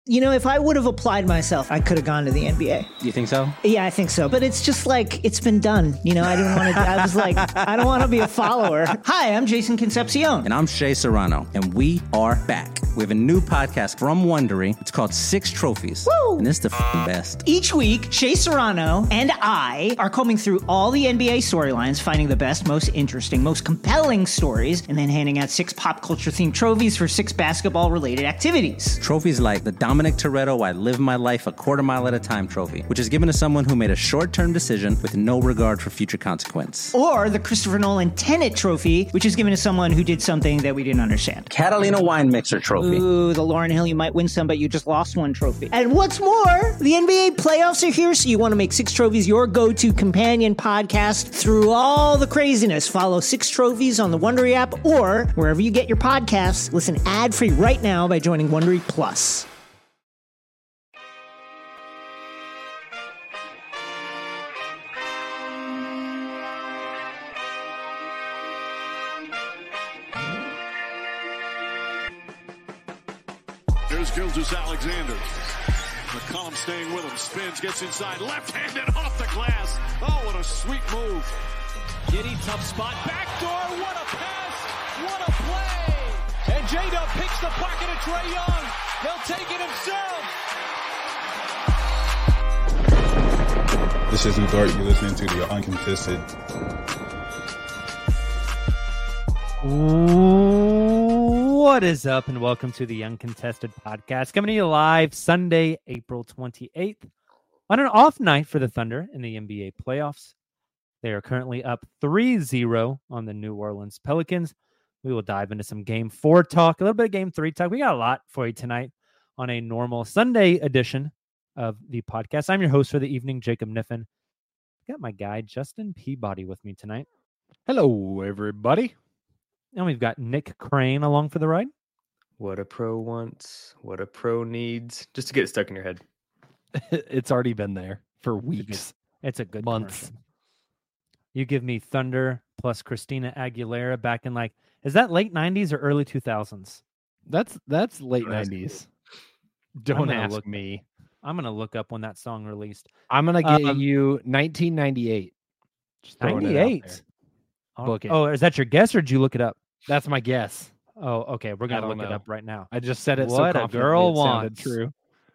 if I would have applied myself, I could have gone to the NBA. You think so? Yeah, I think so. But it's just like, it's been done. I didn't want to, I was like, I don't want to be a follower. Hi, I'm Jason Concepcion. And I'm Shea Serrano. And we are back. We have a new podcast from Wondery. It's called Six Trophies. Woo! And it's the best. Each week, Shea Serrano and I are combing through all the NBA storylines, finding the best, most interesting, most compelling stories, and then handing out 6 pop culture themed trophies for 6 basketball related activities. Trophies like the Dominic Toretto I Live My Life a Quarter Mile at a Time trophy, which is given to someone who made a short-term decision with no regard for future consequence. Or the Christopher Nolan Tenet trophy, which is given to someone who did something that we didn't understand. Catalina Wine Mixer trophy. Ooh, the Lauryn Hill, you might win some, but you just lost one trophy. And what's more, the NBA playoffs are here, so you want to make 6 Trophies your go-to companion podcast through all the craziness. Follow 6 Trophies on the Wondery app or wherever you get your podcasts. Listen ad-free right now by joining Wondery Plus. Here's Gilgeous-Alexander. McCollum staying with him. Spins, gets inside. Left-handed off the glass. Oh, what a sweet move. Giddy, tough spot. Backdoor. What a pass. What a play. And J-Dub picks the pocket of Trae Young. He'll take it himself. This is Lou Dort. You're listening to the Uncontested. What is up, and welcome to the Uncontested Podcast, coming to you live Sunday, April 28th, on an off night for the Thunder in the NBA playoffs. They are currently up 3-0 on the New Orleans Pelicans. We will dive into some Game 4 talk, a little bit of Game 3 talk. We got a lot for you tonight on a normal Sunday edition of the podcast. I'm your host for the evening, Jacob Niffen. Got my guy, Justin Peabody, with me tonight. Hello, everybody. And we've got Nick Crane along for the ride. What a pro wants, what a pro needs, just to get it stuck in your head. It's already been there for weeks. It's a good months. commercial. You give me Thunder plus Christina Aguilera back in is that late 90s or early 2000s? That's late 90s. Don't ask me. I'm going to look up when that song released. I'm going to get you 1998. 98. Book it. Oh, is that your guess or did you look it up? That's my guess. Oh, okay. We're going to I don't look it know. up right now. I just said it What so a confidently girl it sounded wants. true.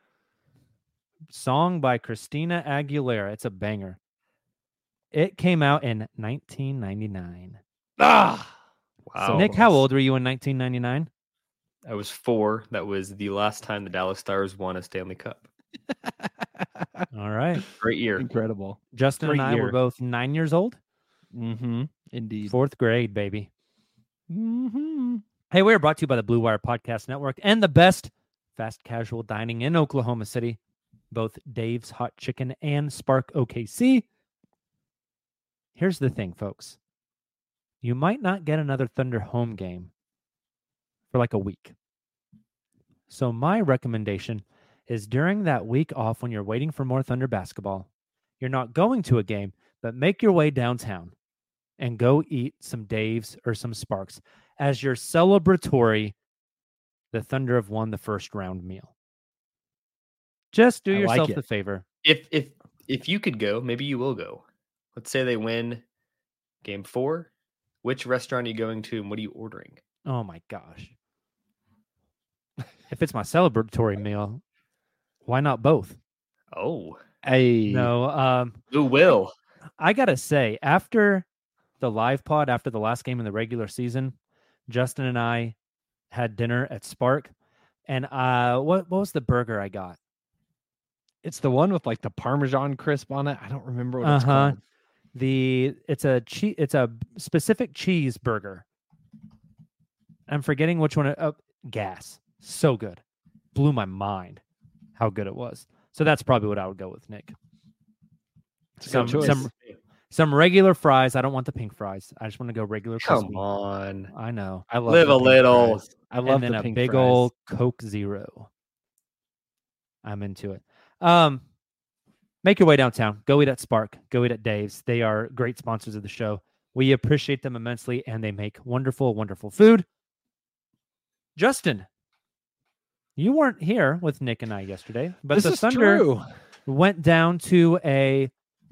Song by Christina Aguilera. It's a banger. It came out in 1999. Ah! Wow. So Nick, how old were you in 1999? I was 4. That was the last time the Dallas Stars won a Stanley Cup. All right. Great year. Incredible. Justin Great and I year. were both 9 years old. Mm-hmm. Indeed. 4th grade, baby. Mm-hmm. Hey, we are brought to you by the Blue Wire Podcast Network and the best fast casual dining in Oklahoma City, both Dave's Hot Chicken and Spark OKC. Here's the thing, folks. You might not get another Thunder home game for a week. So my recommendation is during that week off when you're waiting for more Thunder basketball, you're not going to a game, but make your way downtown and go eat some Dave's or some Sparks as your celebratory, the Thunder have won the first round meal. Just do I yourself like it. the favor. If you could go, maybe you will go. Let's say they win Game 4. Which restaurant are you going to, and what are you ordering? Oh my gosh. If it's my celebratory meal, why not both? Oh, Hey. No, who will? I gotta say, after the live pod, after the last game in the regular season, Justin and I had dinner at Spark, and what was the burger I got? It's the one with the Parmesan crisp on it. I don't remember what it's called. It's a specific cheeseburger. I'm forgetting which one. Gas. So good. Blew my mind how good it was. So that's probably what I would go with, Nick. Some regular fries. I don't want the pink fries. I just want to go regular. Come crispy. on. I know. I love Live the a pink little. fries. I love And then the a pink big fries. old Coke Zero. I'm into it. Make your way downtown. Go eat at Spark. Go eat at Dave's. They are great sponsors of the show. We appreciate them immensely, and they make wonderful, wonderful food. Justin, You weren't here with Nick and I yesterday, but This the is Thunder true. went down to a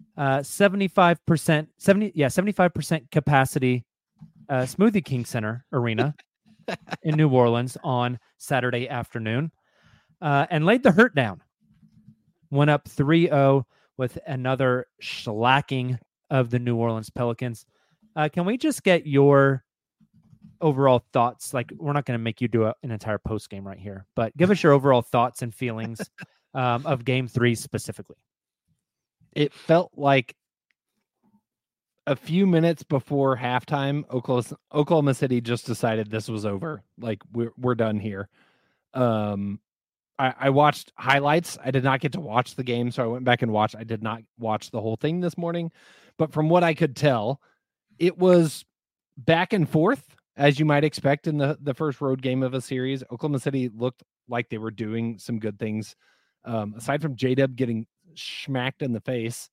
75% capacity Smoothie King Center arena in New Orleans on Saturday afternoon and laid the hurt down. Went up 3-0 with another shellacking of the New Orleans Pelicans. Can we just get your overall thoughts? Like, we're not going to make you do an entire post game right here, but give us your overall thoughts and feelings of Game 3 specifically. It felt like a few minutes before halftime, Oklahoma City just decided this was over. Like, we're done here. I watched highlights. I did not get to watch the game, so I went back and watched. I did not watch the whole thing this morning, but from what I could tell, it was back and forth, as you might expect in the first road game of a series. Oklahoma City looked like they were doing some good things. Aside from J-Dub getting smacked in the face,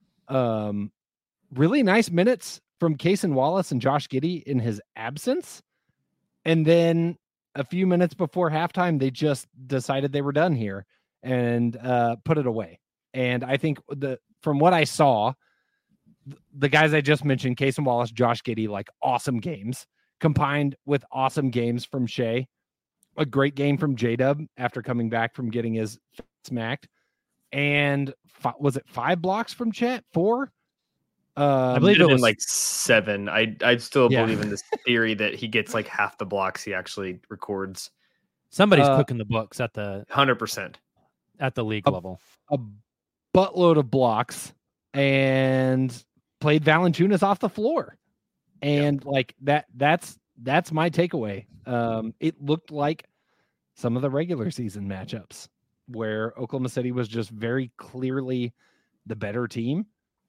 really nice minutes from Cason Wallace and Josh Giddey in his absence. And then a few minutes before halftime, they just decided they were done here and put it away. And I think from what I saw, the guys I just mentioned, Cason Wallace, Josh Giddey, like awesome games combined with awesome games from Shea. A great game from J-Dub after coming back from getting his smacked. And was it 5 blocks from Chet? 4? I believe it was like 7. I still believe in this theory that he gets like half the blocks he actually records. Somebody's cooking the books at the 100% at the league level. A buttload of blocks and played Valanciunas off the floor. And like that's my takeaway. It looked like some of the regular season matchups where Oklahoma City was just very clearly the better team.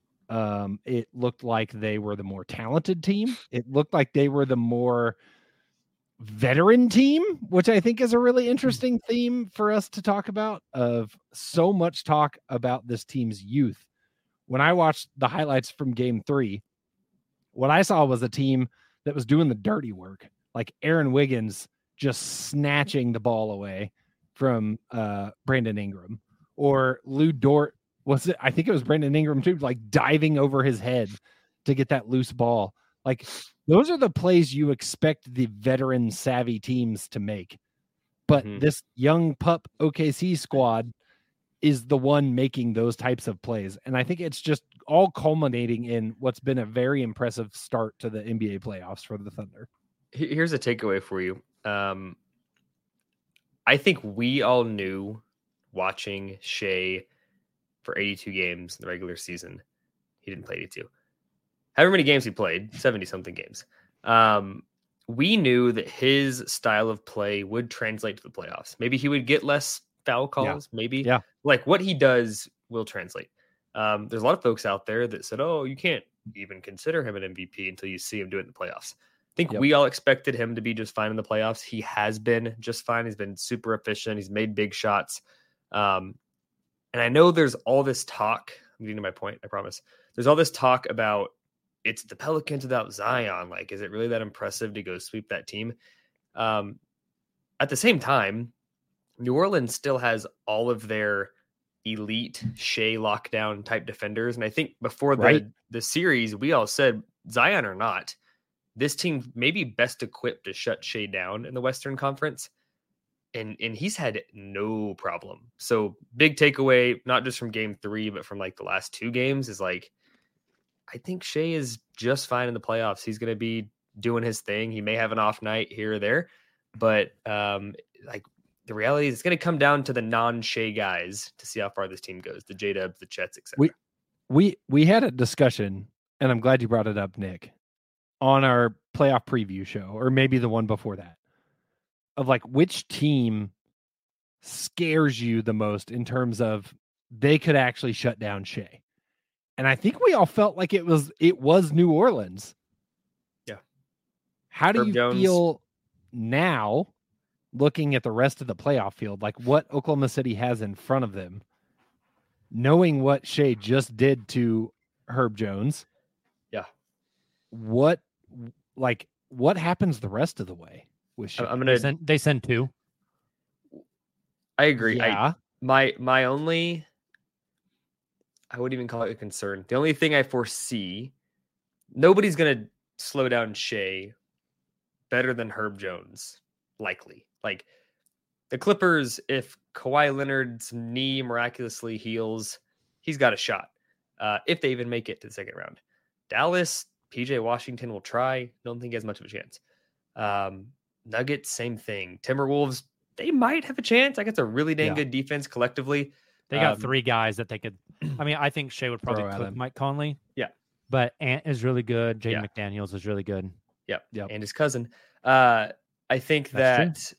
It looked like they were the more talented team. It looked like they were the more veteran team, which I think is a really interesting theme for us to talk about. Of so much talk about this team's youth. When I watched the highlights from Game 3, what I saw was a team that was doing the dirty work, like Aaron Wiggins just snatching the ball away from Brandon Ingram, or Lou Dort. I think it was Brandon Ingram too, like diving over his head to get that loose ball. Like, those are the plays you expect the veteran savvy teams to make. But this young pup OKC squad is the one making those types of plays. And I think it's just all culminating in what's been a very impressive start to the NBA playoffs for the Thunder. Here's a takeaway for you. I think we all knew watching Shea for 82 games in the regular season. He didn't play 82. However many games he played, 70-something games. We knew that his style of play would translate to the playoffs. Maybe he would get less foul calls. Maybe. Yeah. Like, what he does will translate. There's a lot of folks out there that said, oh, you can't even consider him an MVP until you see him do it in the playoffs. I think we all expected him to be just fine in the playoffs. He has been just fine. He's been super efficient. He's made big shots. And I know there's all this talk. I'm getting to my point, I promise. There's all this talk about it's the Pelicans without Zion. Like, is it really that impressive to go sweep that team? At the same time, New Orleans still has all of their elite Shea lockdown type defenders. And I think before the series, we all said, Zion or not, this team may be best equipped to shut Shea down in the Western Conference. And he's had no problem. So big takeaway, not just from Game 3, but from like the last 2 games, is like, I think Shea is just fine in the playoffs. He's going to be doing his thing. He may have an off night here or there, but like, the reality is it's going to come down to the non-Shea guys to see how far this team goes. The J-Dubs, the Chets, etc. We had a discussion, and I'm glad you brought it up, Nick, on our playoff preview show, or maybe the one before that, of like, which team scares you the most in terms of they could actually shut down Shea. And I think we all felt like it was New Orleans. Yeah. How do you feel now, looking at the rest of the playoff field, like what Oklahoma City has in front of them, knowing what Shea just did to Herb Jones? Yeah. What happens the rest of the way with Shea? They send 2. I agree. Yeah. My only, I wouldn't even call it a concern. The only thing I foresee, nobody's going to slow down Shea better than Herb Jones, likely. Like the Clippers, if Kawhi Leonard's knee miraculously heals, he's got a shot. If they even make it to the second round. Dallas, PJ Washington will try. Don't think he has much of a chance. Nuggets, same thing. Timberwolves, they might have a chance. Like it's a really dang good defense collectively. They got 3 guys that they could. I mean, I think Shea would probably cook Mike Conley. Yeah. But Ant is really good. Jaden McDaniels is really good. Yep. And his cousin. I think that's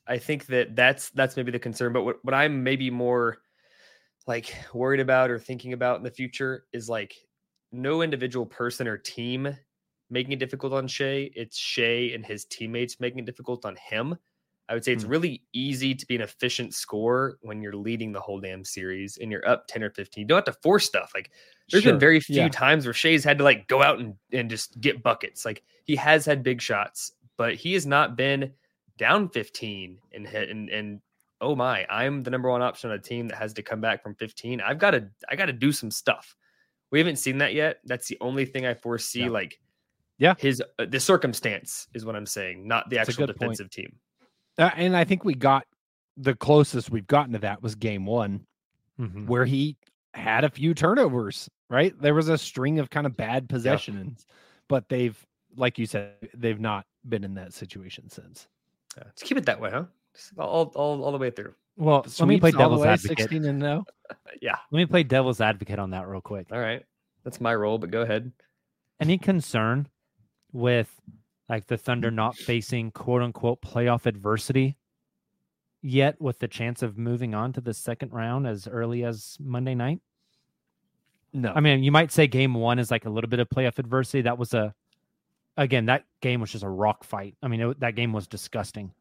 maybe the concern. But what I'm maybe more like worried about or thinking about in the future is like no individual person or team making it difficult on Shea. It's Shea and his teammates making it difficult on him. I would say it's really easy to be an efficient scorer when you're leading the whole damn series and you're up 10 or 15. You don't have to force stuff. Like there's been very few times where Shea's had to like go out and just get buckets. Like he has had big shots, but he has not been down 15 and hit and oh my, I'm the number one option on a team that has to come back from 15. I got to do some stuff. We haven't seen that yet. That's the only thing I foresee. His the circumstance is what I'm saying, not the actual defensive team. And I think we got the closest we've gotten to that was game 1, where he had a few turnovers, right? There was a string of kind of bad possessions, but they've, like you said, they've not been in that situation since. Just keep it that way, huh? Just all the way through. Well, let me play devil's advocate. 16-0. Yeah. Let me play devil's advocate on that real quick. All right. That's my role, but go ahead. Any concern with like the Thunder not facing quote unquote playoff adversity yet with the chance of moving on to the second round as early as Monday night? No. I mean, you might say game 1 is like a little bit of playoff adversity. That was that game was just a rock fight. I mean, that game was disgusting.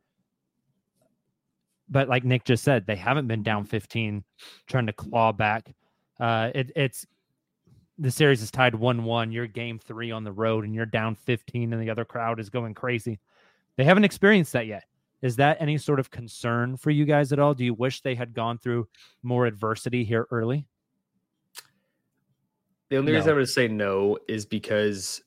But like Nick just said, they haven't been down 15 trying to claw back. It's the series is tied 1-1. You're game 3 on the road and you're down 15 and the other crowd is going crazy. They haven't experienced that yet. Is that any sort of concern for you guys at all? Do you wish they had gone through more adversity here early? The only reason I would say no is because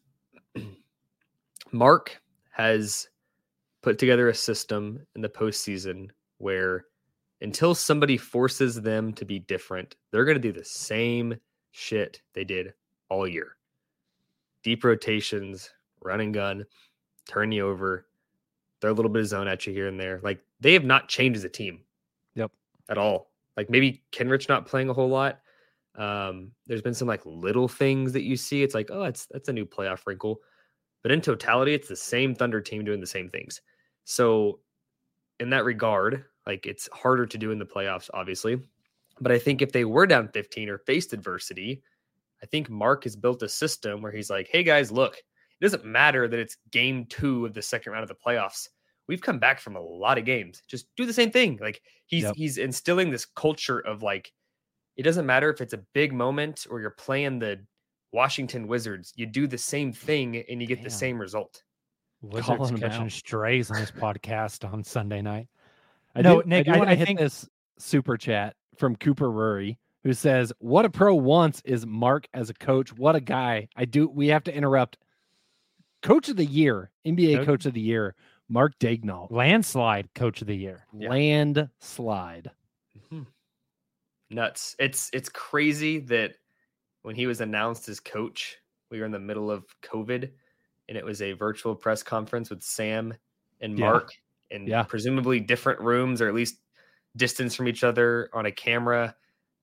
Mark has put together a system in the postseason where until somebody forces them to be different, they're going to do the same shit they did all year. Deep rotations, run and gun, turn you over, throw a little bit of zone at you here and there. Like they have not changed as a team. Yep. At all. Like maybe Kenrich not playing a whole lot. There's been some like little things that you see. It's like, oh, that's a new playoff wrinkle. But in totality, it's the same Thunder team doing the same things. So in that regard, like it's harder to do in the playoffs, obviously. But I think if they were down 15 or faced adversity, I think Mark has built a system where he's like, hey guys, look, it doesn't matter that it's game 2 of the second round of the playoffs. We've come back from a lot of games. Just do the same thing. Like he's instilling this culture of like, it doesn't matter if it's a big moment or you're playing the Washington Wizards. You do the same thing and you get the same result. Wizards catching strays on this podcast on Sunday night. Nick, I think this super chat from Cooper Rury, who says, what a pro wants is Mark as a coach. What a guy. We have to interrupt. Coach of the year, NBA coach of the year, Mark Daigneault. Landslide coach of the year. Landslide. Mm-hmm. Nuts. It's crazy that when he was announced as coach, we were in the middle of COVID and it was a virtual press conference with Sam and Mark in presumably different rooms or at least distance from each other on a camera.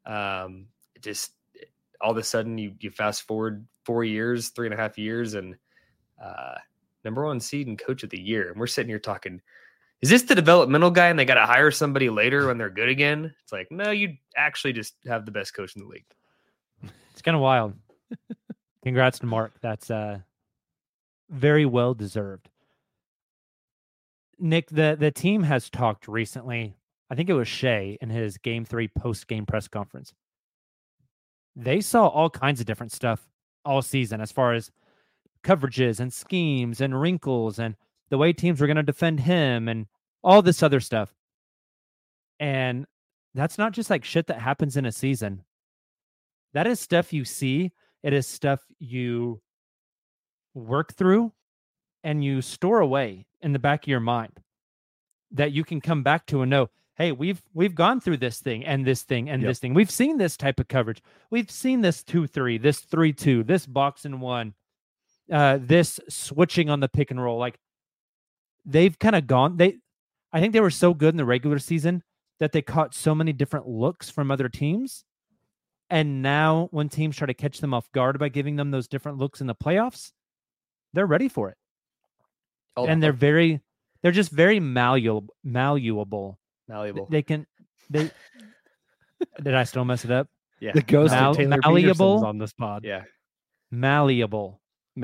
Just all of a sudden you fast forward 3.5 years and number 1 seed and coach of the year. And we're sitting here talking, is this the developmental guy and they got to hire somebody later when they're good again? It's like, no, you actually just have the best coach in the league. It's kind of wild. Congrats to Mark. That's very well deserved. Nick, the team has talked recently. I think it was Shea in his game 3 post-game press conference. They saw all kinds of different stuff all season as far as coverages and schemes and wrinkles and the way teams were going to defend him and all this other stuff. And that's not just like shit that happens in a season. That is stuff you see. It is stuff you work through and you store away in the back of your mind that you can come back to and know, hey, we've gone through this thing and this thing and this thing. We've seen this type of coverage. We've seen this 2-3, this 3-2, this box and one, this switching on the pick and roll. Like they've kind of gone. I think they were so good in the regular season that they caught so many different looks from other teams. And now when teams try to catch them off guard by giving them those different looks in the playoffs, they're ready for it. And they're just very malleable. They did I still mess it up? Yeah. The ghost of Taylor malleable Peterson's on this pod. Yeah. Malleable.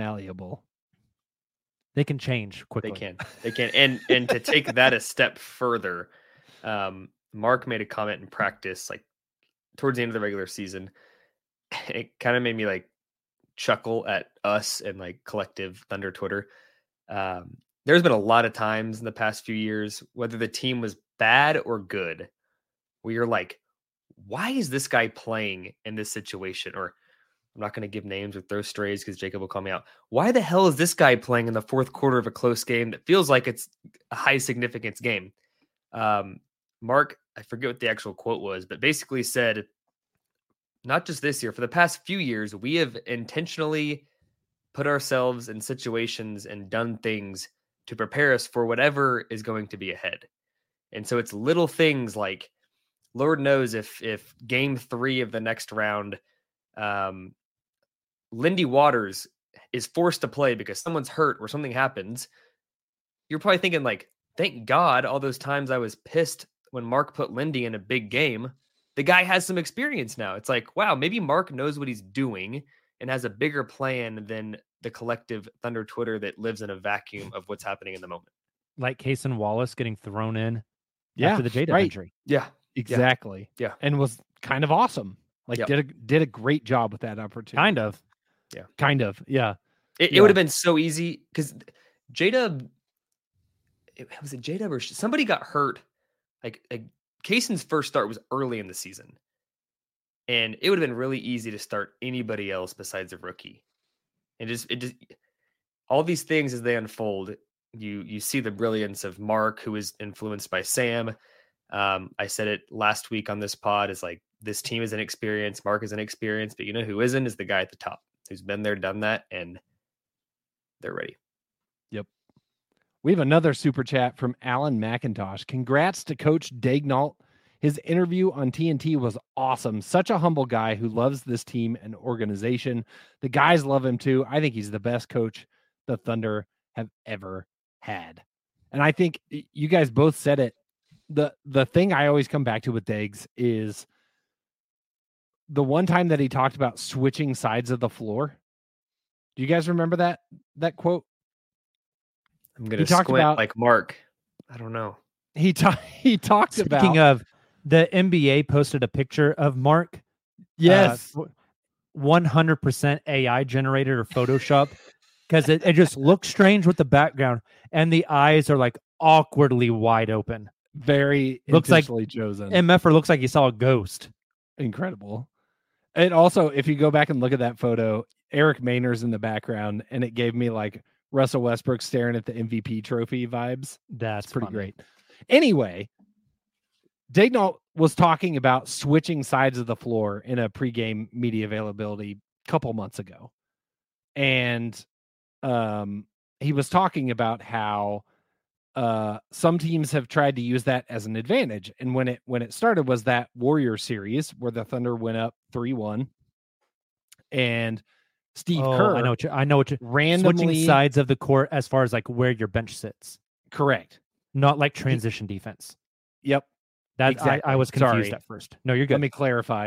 They can change quickly. They can. And to take that a step further, Mark made a comment in practice, like towards the end of the regular season. It kind of made me like chuckle at us and like collective Thunder Twitter. There's been a lot of times in the past few years, whether the team was bad or good, where you're like, why is this guy playing in this situation? Or I'm not going to give names or throw strays because Jacob will call me out. Why the hell is this guy playing in the fourth quarter of a close game that feels like it's a high significance game? Mark, I forget what the actual quote was, but basically said, not just this year, for the past few years, we have intentionally put ourselves in situations and done things to prepare us for whatever is going to be ahead. And so it's little things like, Lord knows if game 3 of the next round, Lindy Waters is forced to play because someone's hurt or something happens, you're probably thinking like, thank God all those times I was pissed when Mark put Lindy in a big game, the guy has some experience now. It's like, wow, maybe Mark knows what he's doing and has a bigger plan than the collective Thunder Twitter that lives in a vacuum of what's happening in the moment. Like Cason Wallace getting thrown in after the J-Dub injury. Yeah, exactly. Yeah. And was kind of awesome. Like did a great job with that opportunity. Kind of. Yeah. It would have been so easy because J-Dub, was it J-Dub or somebody got hurt? Like Cason's first start was early in the season. And it would have been really easy to start anybody else besides a rookie. And it just all these things as they unfold, you see the brilliance of Mark, who is influenced by Sam. I said it last week on this pod, is like, this team is inexperienced, Mark is inexperienced, but you know who isn't is the guy at the top who's been there, done that, and they're ready. Yep. We have another super chat from Alan McIntosh. Congrats to Coach Daignault. His interview on TNT was awesome. Such a humble guy who loves this team and organization. The guys love him too. I think he's the best coach the Thunder have ever had. And I think you guys both said it. The thing I always come back to with Diggs is the one time that he talked about switching sides of the floor. Do you guys remember that quote? I'm going to squint about, like Mark. I don't know. He talked about. Speaking of, the NBA posted a picture of Mark. Yes. 100% AI generated or Photoshop, because it just looks strange with the background and the eyes are like awkwardly wide open. Very looks like chosen. MFer looks like he saw a ghost. Incredible. And also, if you go back and look at that photo, Eric Maynor's in the background, and it gave me like Russell Westbrook staring at the MVP trophy vibes. That's pretty funny. Great. Anyway, Daignault was talking about switching sides of the floor in a pregame media availability a couple months ago. And he was talking about how some teams have tried to use that as an advantage. And when it started was that Warrior series where the Thunder went up 3-1. And Steve Kerr, I know what you randomly switching sides of the court as far as like where your bench sits. Correct. Not like transition defense. Yep. That exactly. I was confused at first. No, you're good. Let me clarify.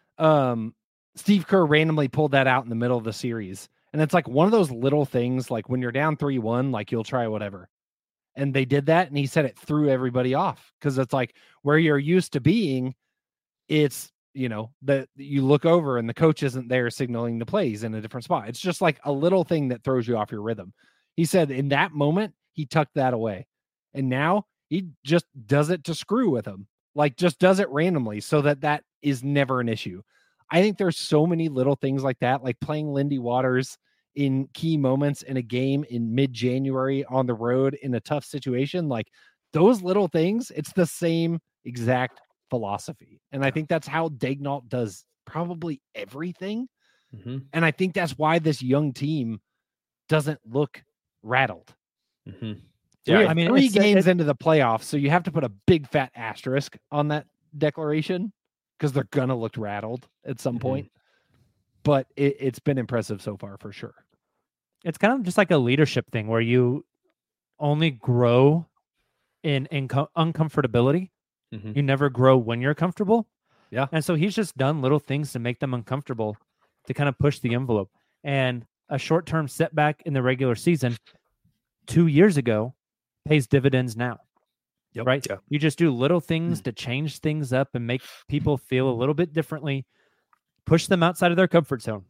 Steve Kerr randomly pulled that out in the middle of the series. And it's like one of those little things, like when you're down 3-1, like you'll try whatever. And they did that, and he said it threw everybody off because it's like where you're used to being, it's, you know, that you look over and the coach isn't there signaling the plays in a different spot. It's just like a little thing that throws you off your rhythm. He said in that moment, he tucked that away. And now he just does it to screw with him. like just does it randomly so that is never an issue. I think there's so many little things like that, like playing Lindy Waters in key moments in a game in mid-January on the road in a tough situation. Like those little things, it's the same exact philosophy. And I think that's how Daigneault does probably everything. Mm-hmm. And I think that's why this young team doesn't look rattled. Mm-hmm. Yeah, I mean, 3 games into the playoffs, so you have to put a big fat asterisk on that declaration because they're gonna look rattled at some point. But it's been impressive so far for sure. It's kind of just like a leadership thing where you only grow in uncomfortability. Mm-hmm. You never grow when you're comfortable. Yeah. And so he's just done little things to make them uncomfortable to kind of push the envelope. And a short-term setback in the regular season 2 years ago pays dividends now. Yep. Right? Yeah. You just do little things to change things up and make people feel a little bit differently, push them outside of their comfort zone.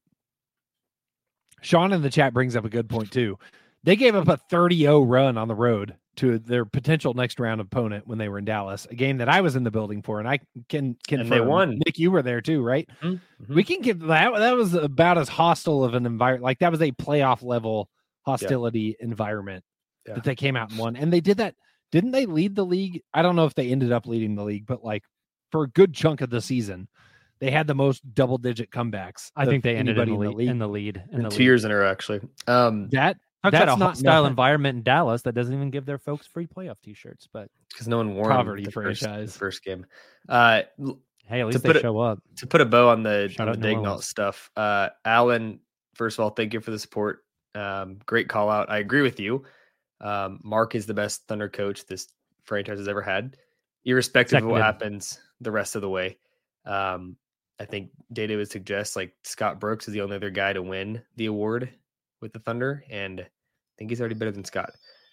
Sean in the chat brings up a good point too. They gave up a 30-0 run on the road to their potential next round opponent when they were in Dallas, a game that I was in the building for, and I can confirm. And they won. Nick, you were there too, right? Mm-hmm. We can give that. That was about as hostile of an environment. Like that was a playoff level hostility environment that they came out and won. And they did that. Didn't they lead the league? I don't know if they ended up leading the league, but like for a good chunk of the season, they had the most double-digit comebacks. I think they ended in the league. lead. 2 years in a row, actually. Talk That's about a not hostile nothing. environment in Dallas that doesn't even give their folks free playoff T-shirts. But because no one wore Poverty the franchise. first game. hey, at least they show up. To put a bow on the Shout out New Daigneault Orleans. stuff, Alan, first of all, thank you for the support. Great call out. I agree with you. Mark is the best Thunder coach this franchise has ever had, irrespective of what happens the rest of the way. I think data would suggest like Scott Brooks is the only other guy to win the award with the Thunder, and I think he's already better than Scott.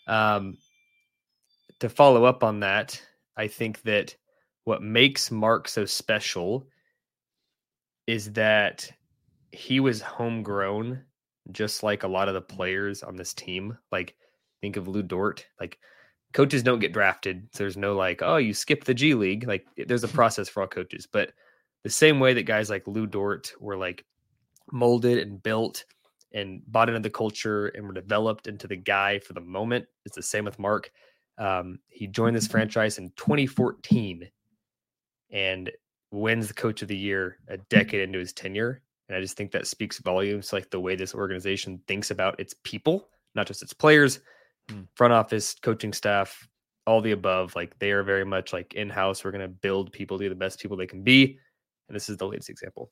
To follow up on that, I think that what makes Mark so special is that he was homegrown, just like a lot of the players on this team. Like, think of Lou Dort. Like, coaches don't get drafted. So there's no like, oh, you skipped the G League. Like, there's a process for all coaches. But the same way that guys like Lou Dort were like molded and built and bought into the culture and were developed into the guy for the moment, it's the same with Mark. He joined this franchise in 2014 and wins the coach of the year a decade into his tenure. And I just think that speaks volumes to like the way this organization thinks about its people, not just its players, front office, coaching staff, all the above. Like they are very much like in-house. We're going to build people to be the best people they can be. And this is the latest example.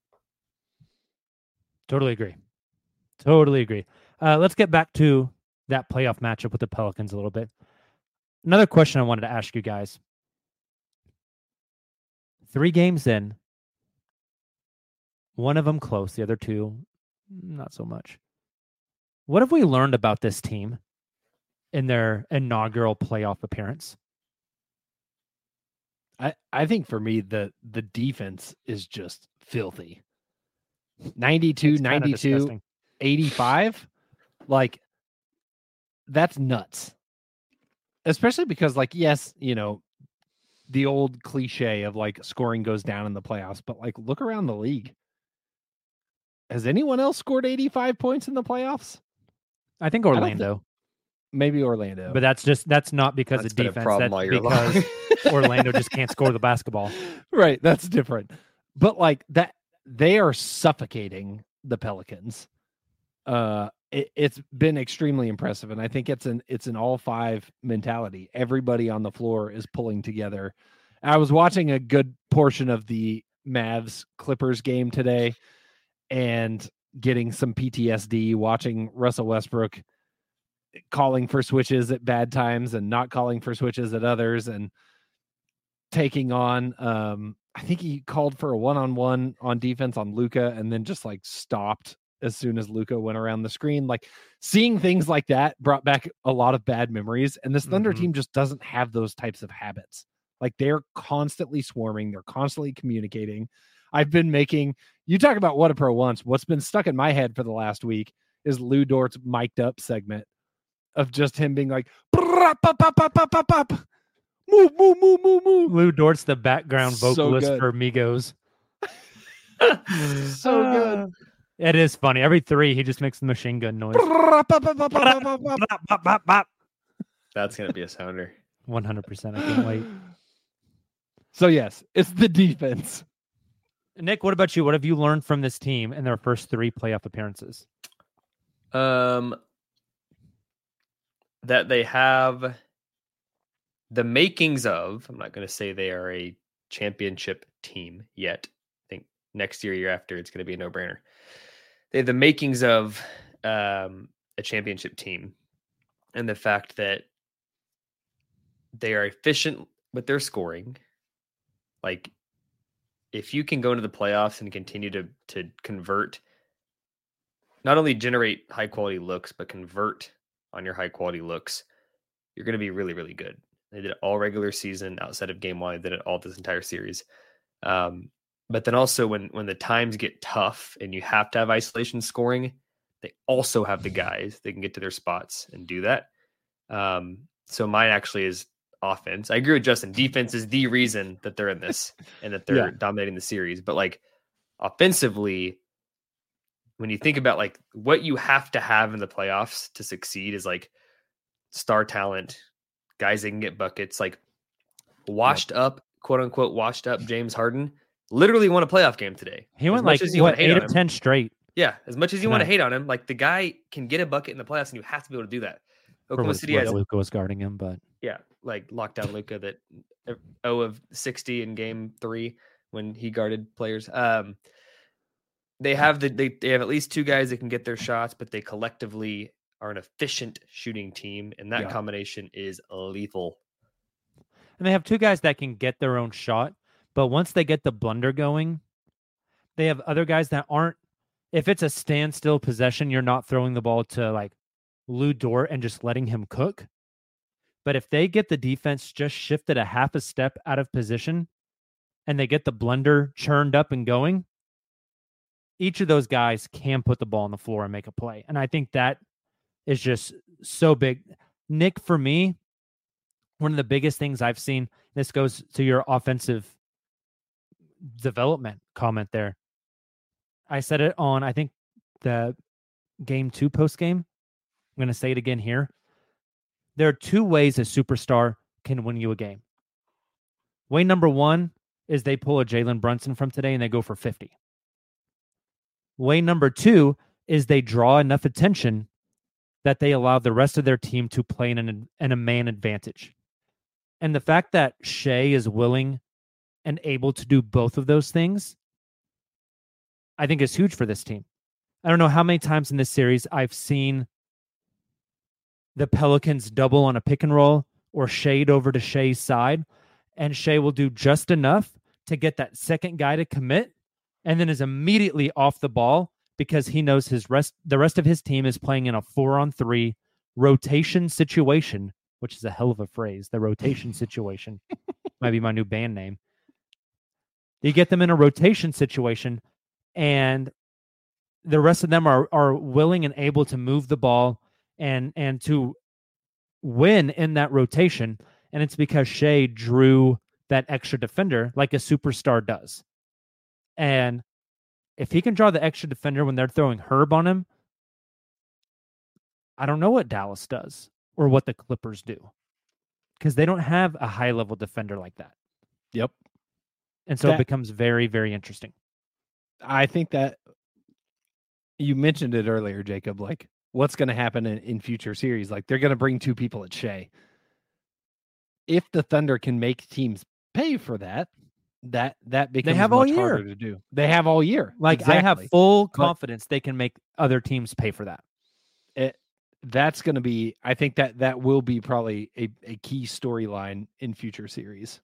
Totally agree. Let's get back to that playoff matchup with the Pelicans a little bit. Another question I wanted to ask you guys. 3 games in, one of them close, the other 2, not so much. What have we learned about this team in their inaugural playoff appearance? I think for me, the defense is just filthy. 92, 92, 85. Like, that's nuts. Especially because, like, yes, you know, the old cliche of like scoring goes down in the playoffs, but like look around the league. Has anyone else scored 85 points in the playoffs? I think Orlando. Maybe Orlando. But that's not because of defense. That's because Orlando just can't score the basketball. Right. That's different. But like that, they are suffocating the Pelicans. It's been extremely impressive. And I think it's an all 5 mentality. Everybody on the floor is pulling together. I was watching a good portion of the Mavs Clippers game today and getting some PTSD watching Russell Westbrook calling for switches at bad times and not calling for switches at others and taking on, I think he called for a 1-on-1 on defense on Luka and then just like stopped as soon as Luka went around the screen. Like seeing things like that brought back a lot of bad memories. And this Thunder team just doesn't have those types of habits. Like they're constantly swarming. They're constantly communicating. I've been making, you talk about what a pro wants. What's been stuck in my head for the last week is Lou Dort's mic'd up segment of just him being like, Move, move, move, move, move. Lou Dort's the background So vocalist good. for Migos. So good. It is funny. Every three, he just makes the machine gun noise. That's gonna be a sounder. 100%. I can't wait. So yes, it's the defense. Nick, what about you? What have you learned from this team in their first 3 playoff appearances? That they have the makings of, I'm not going to say they are a championship team yet. I think next year after, it's going to be a no-brainer. They have the makings of a championship team, and the fact that they are efficient with their scoring. Like, if you can go into the playoffs and continue to convert, not only generate high quality looks, but convert on your high quality looks, you're going to be really, really good. They did it all regular season outside of game 1. They did it all this entire series. But then also when the times get tough and you have to have isolation scoring, they also have the guys that can get to their spots and do that. So mine actually is offense. I agree with Justin. Defense is the reason that they're in this and that they're dominating the series. But like offensively, when you think about like what you have to have in the playoffs to succeed is like star talent, guys that can get buckets, like washed up, quote unquote, washed up James Harden literally won a playoff game today. He went like 8 of 10 straight. Yeah. As much as you want to hate on him, like the guy can get a bucket in the playoffs and you have to be able to do that. Oklahoma City has Luka was guarding him, but yeah, like lockdown Luka that 0 of 60 in game 3 when he guarded players. They have they have at least 2 guys that can get their shots, but they collectively are an efficient shooting team, and that combination is lethal. And they have 2 guys that can get their own shot, but once they get the blunder going, they have other guys that aren't. If it's a standstill possession, you're not throwing the ball to like Lou Dort and just letting him cook. But if they get the defense just shifted a half a step out of position and they get the blunder churned up and going, each of those guys can put the ball on the floor and make a play. And I think that is just so big. Nick, for me, one of the biggest things I've seen, this goes to your offensive development comment there. I said it on, I think, the game 2 post game. I'm going to say it again here. There are 2 ways a superstar can win you a game. Way number 1 is they pull a Jalen Brunson from today and they go for 50. Way number 2 is they draw enough attention that they allow the rest of their team to play in a man advantage. And the fact that Shai is willing and able to do both of those things, I think is huge for this team. I don't know how many times in this series I've seen the Pelicans double on a pick and roll or shade over to Shai's side, and Shai will do just enough to get that second guy to commit and then is immediately off the ball because he knows the rest of his team is playing in a 4-on-3 rotation situation, which is a hell of a phrase. The rotation situation might be my new band name. You get them in a rotation situation, and the rest of them are willing and able to move the ball and to win in that rotation. And it's because Shai drew that extra defender like a superstar does. And if he can draw the extra defender when they're throwing Herb on him, I don't know what Dallas does or what the Clippers do, because they don't have a high-level defender like that. Yep. And so it becomes very, very interesting. I think that you mentioned it earlier, Jacob, like what's going to happen in future series. Like they're going to bring 2 people at Shai. If the Thunder can make teams pay for that becomes much harder to do. They have all year. Like exactly. I have full confidence they can make other teams pay for that. That's going to be, I think that will be probably a key storyline in future series.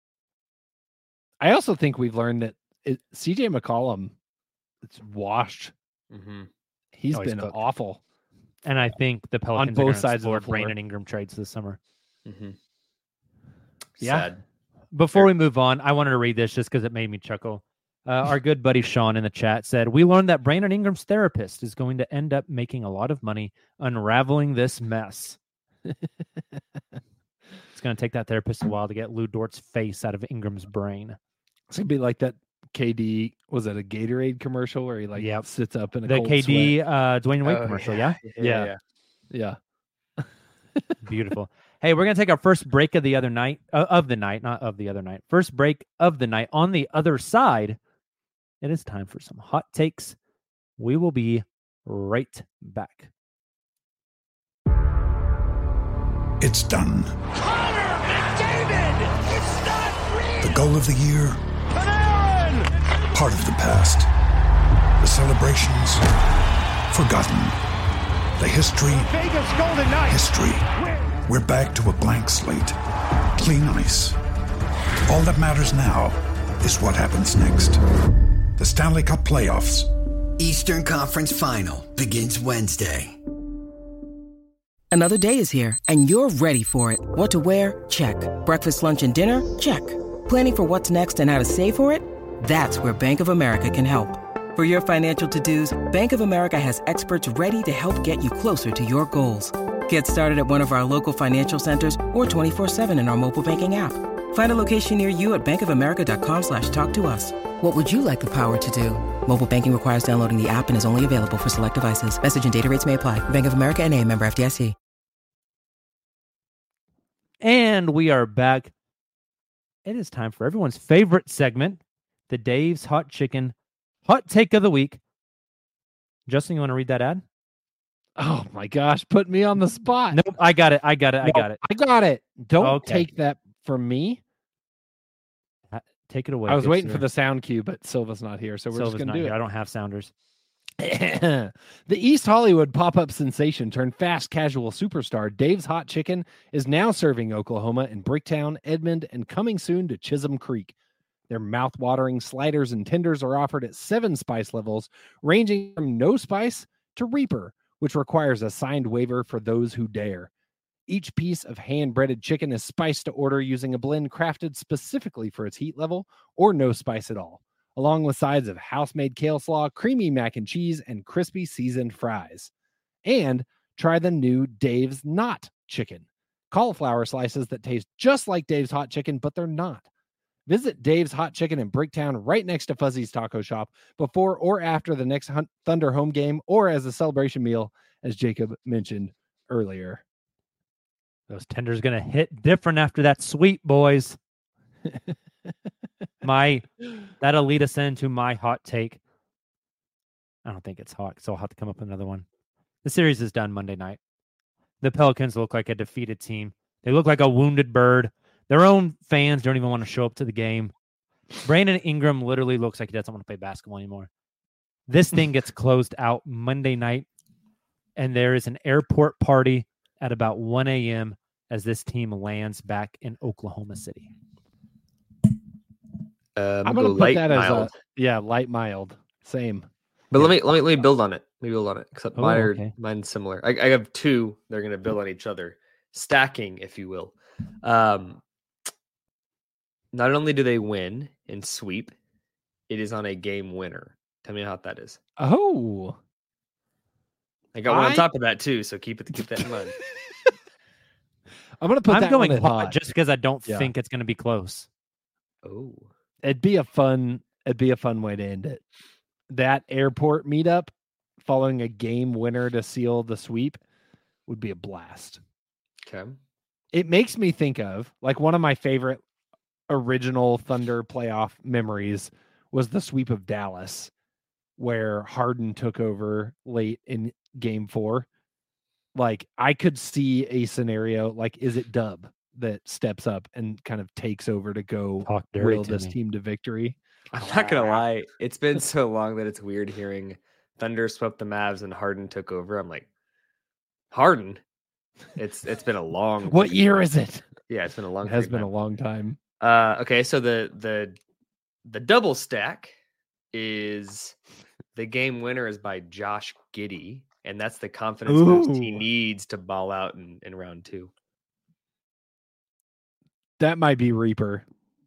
I also think we've learned that CJ McCollum, it's washed. Mm-hmm. He's been awful. And I think the Pelicans on both sides of the floor. Brandon Ingram trades this summer. Mm-hmm. Yeah. Sad. Before we move on, I wanted to read this just because it made me chuckle. Our good buddy Sean in the chat said, "We learned that Brandon Ingram's therapist is going to end up making a lot of money unraveling this mess." It's going to take that therapist a while to get Lou Dort's face out of Ingram's brain. It's going to be like that KD, was it a Gatorade commercial where he sits up in a the cold KD sweat? Dwayne Wade commercial, yeah? Yeah. Beautiful. Hey, we're going to take our first break of the other night, of the night, not of the other night. First break of the night. On the other side, it is time for some hot takes. We will be right back. It's done. Connor McDavid! It's not real! The goal of the year, part of the past. The celebrations, forgotten. The history, Vegas Golden Knights! history. We're back to a blank slate. Clean ice. All that matters now is what happens next. The Stanley Cup playoffs. Eastern Conference Final begins Wednesday. Another day is here, and you're ready for it. What to wear? Check. Breakfast, lunch, and dinner? Check. Planning for what's next and how to save for it? That's where Bank of America can help. For your financial to-dos, Bank of America has experts ready to help get you closer to your goals. Get started at one of our local financial centers or 24/7 in our mobile banking app. Find a location near you at bankofamerica.com/talktous. What would you like the power to do? Mobile banking requires downloading the app and is only available for select devices. Message and data rates may apply. Bank of America NA, member FDIC. And we are back. It is time for everyone's favorite segment, the Dave's Hot Chicken Hot Take of the Week. Justin, you want to read that ad? Oh my gosh, put me on the spot. Nope, I got it. I got it. Don't take that from me. Take it away. I was waiting for the sound cue, but Silva's not here, so we're just going to do it. I don't have sounders. The East Hollywood pop-up sensation turned fast casual superstar Dave's Hot Chicken is now serving Oklahoma in Bricktown, Edmond, and coming soon to Chisholm Creek. Their mouth-watering sliders and tenders are offered at 7 spice levels, ranging from no spice to Reaper, which requires a signed waiver for those who dare. Each piece of hand-breaded chicken is spiced to order using a blend crafted specifically for its heat level or no spice at all, along with sides of house-made kale slaw, creamy mac and cheese, and crispy seasoned fries. And try the new Dave's Not Chicken. Cauliflower slices that taste just like Dave's Hot Chicken, but they're not. Visit Dave's Hot Chicken in Bricktown right next to Fuzzy's Taco Shop before or after the next Thunder home game or as a celebration meal, as Jacob mentioned earlier. Those tenders going to hit different after that sweet, boys. That'll lead us into my hot take. I don't think it's hot, so I'll have to come up with another one. The series is done Monday night. The Pelicans look like a defeated team. They look like a wounded bird. Their own fans don't even want to show up to the game. Brandon Ingram literally looks like he doesn't want to play basketball anymore. This thing gets closed out Monday night, and there is an airport party at about 1 a.m. as this team lands back in Oklahoma City. I'm going to put that mild. As light mild. Same. But let me build on it. Except mine's similar. I have two. They're going to build on each other, stacking, if you will. Not only do they win and sweep, it is on a game winner. Tell me how hot that is. Oh, I got one on top of that too. So keep that in mind. I'm going to put I'm that going one hot just because I don't think it's going to be close. Oh, it'd be a fun way to end it. That airport meetup following a game winner to seal the sweep would be a blast. Okay. It makes me think of like one of my favorite original Thunder playoff memories was the sweep of Dallas, where Harden took over late in game 4. Like I could see a scenario like, is it Dub that steps up and kind of takes over to go will this team to victory? I'm not going to lie. It's been so long that it's weird hearing Thunder swept the Mavs and Harden took over. I'm like, Harden? It's been a long. What year is it? Yeah, it's been a long. It has been a long time. Okay, so the double stack is the game winner is by Josh Giddey, and that's the confidence boost he needs to ball out in round 2. That might be Reaper.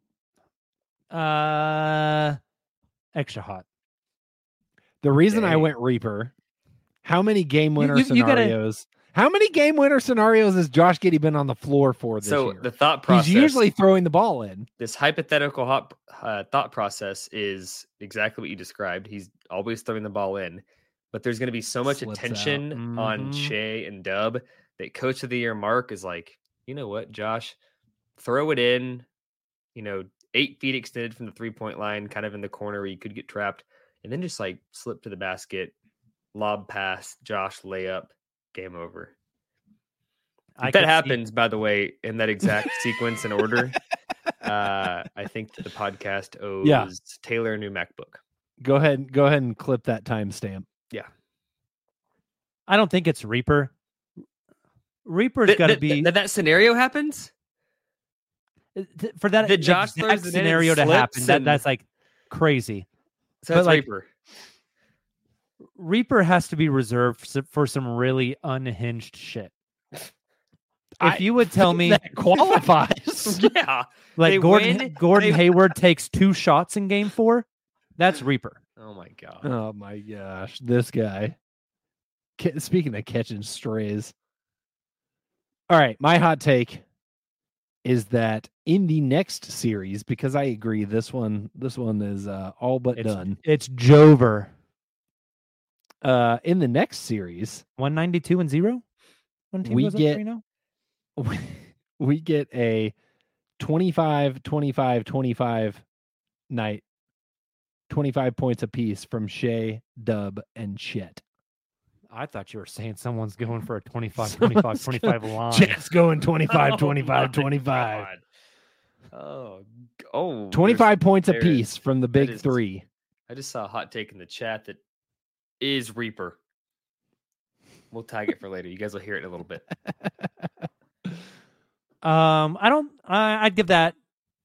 Extra hot. The reason I went Reaper, how many game winner scenarios How many game winner scenarios has Josh Giddey been on the floor for this year? The thought process. He's usually throwing the ball in. This hypothetical thought process is exactly what you described. He's always throwing the ball in, but there's going to be so much attention on Shea and Dub that Coach of the Year Mark is like, you know what, Josh, throw it in, 8 feet extended from the 3-point line, kind of in the corner where you could get trapped, and then just like slip to the basket, lob pass, Josh layup, game over. If that happens, by the way, in that exact sequence and order, I think that the podcast owes Taylor a new MacBook. Go ahead and clip that timestamp. Yeah. I don't think it's Reaper. Reaper's got to be that scenario happens for that Josh exact scenario to happen. That's like crazy. So that's like, Reaper. Reaper has to be reserved for some really unhinged shit. If you would tell me that qualifies, yeah, like Gordon Hayward takes 2 shots in game 4, that's Reaper. Oh my god. Oh my gosh, this guy. Speaking of catching strays. All right, my hot take is that in the next series, because I agree, this one is all but done. It's Jover. In the next series, 192-0. We get a 25-25-25 night, 25 points apiece from Shea, Dub, and Chet. I thought you were saying someone's going for a 25-25-25 line. Chet's going 25-25-25. Oh, 25 points apiece from the big three. I just saw a hot take in the chat that is Reaper. We'll tag it for later. You guys will hear it in a little bit. I'd give that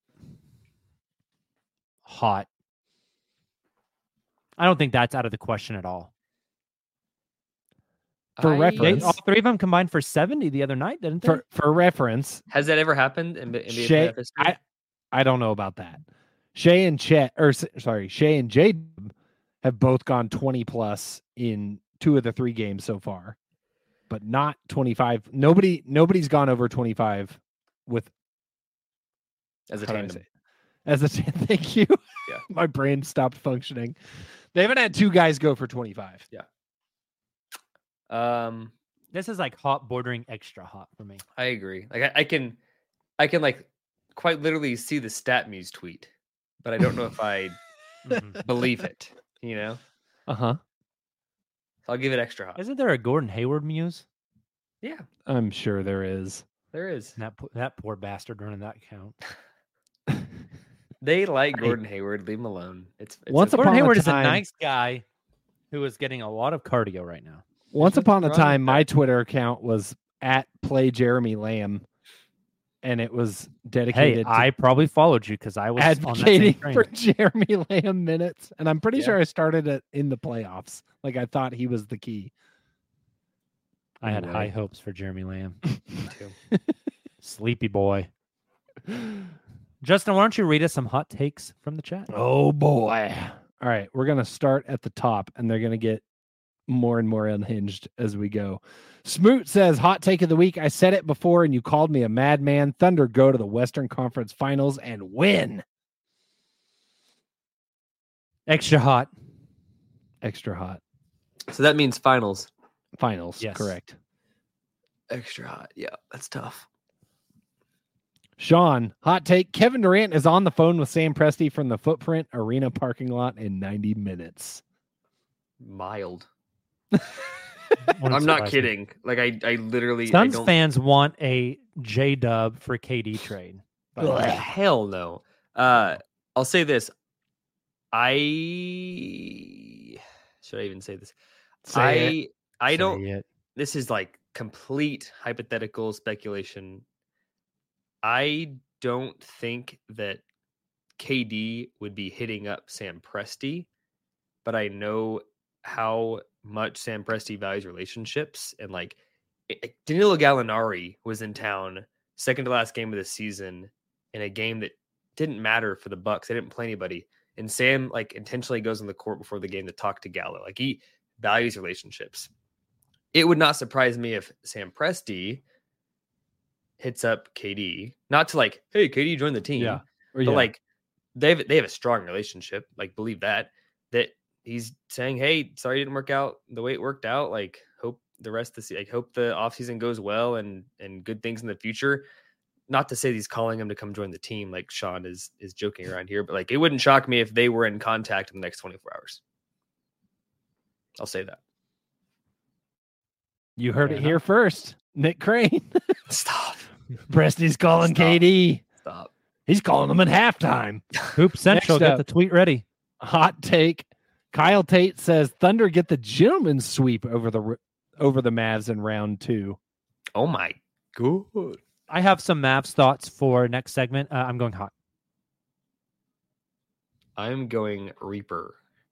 hot. I don't think that's out of the question at all. For reference, all 3 of them combined for 70 the other night, didn't they? For reference, has that ever happened in NBA Shea, history? I don't know about that. Shea and Jay have both gone 20 plus in 2 of the 3 games so far, but not 25. Nobody's gone over 25 with as a tandem. Thank you. Yeah, my brain stopped functioning. They haven't had 2 guys go for 25. Yeah. This is like hot, bordering extra hot for me. I agree. Like I can like quite literally see the stat muse tweet, but I don't know if I believe it. Uh-huh. So I'll give it extra hot. Isn't there a Gordon Hayward muse? Yeah, I'm sure there is. There is. That poor bastard running that account. They like Gordon Hayward. Leave him alone. Gordon Hayward is a nice guy who is getting a lot of cardio right now. Once upon a time, my Twitter account was @PlayJeremyLamb, and it was dedicated. Hey, I probably followed you because I was advocating for Jeremy Lamb minutes, and I'm pretty sure I started it in the playoffs. Like I thought he was the key. I had high hopes for Jeremy Lamb. Me too. Sleepy boy. Justin, why don't you read us some hot takes from the chat? Oh boy! All right, we're gonna start at the top, and they're gonna get more and more unhinged as we go. Smoot says, hot take of the week. I said it before and you called me a madman. Thunder go to the Western Conference Finals and win. Extra hot. Extra hot. So that means finals. Finals, yes. Correct. Extra hot. Yeah, that's tough. Sean, hot take. Kevin Durant is on the phone with Sam Presti from the Footprint Arena parking lot in 90 minutes. Mild. I'm not kidding. Like I literally Suns fans want a J-Dub for KD trade. Hell no. I'll say this. Should I even say this? This is like complete hypothetical speculation. I don't think that KD would be hitting up Sam Presti, but I know how much Sam Presti values relationships, and like Danilo Gallinari was in town second to last game of the season in a game that didn't matter for the Bucks. They didn't play anybody, and Sam like intentionally goes on the court before the game to talk to Gallo. Like he values relationships. it would not surprise me if Sam Presti hits up KD, not to like, hey, KD join the team. Yeah. But like they have a strong relationship. Like, believe that he's saying, hey, sorry it didn't work out the way it worked out. Like, hope the rest of the season, like, hope the offseason goes well and good things in the future. Not to say he's calling him to come join the team, like Sean is joking around here, but like, it wouldn't shock me if they were in contact in the next 24 hours. I'll say that. You heard it here first. Nick Crane. Stop. Presti's calling KD. Stop. He's calling them at halftime. Hoop Central, get the tweet ready. Hot take. Kyle Tate says Thunder get the gentleman's sweep over the Mavs in round 2. Oh my god. I have some Mavs thoughts for next segment. I'm going hot. I'm going Reaper.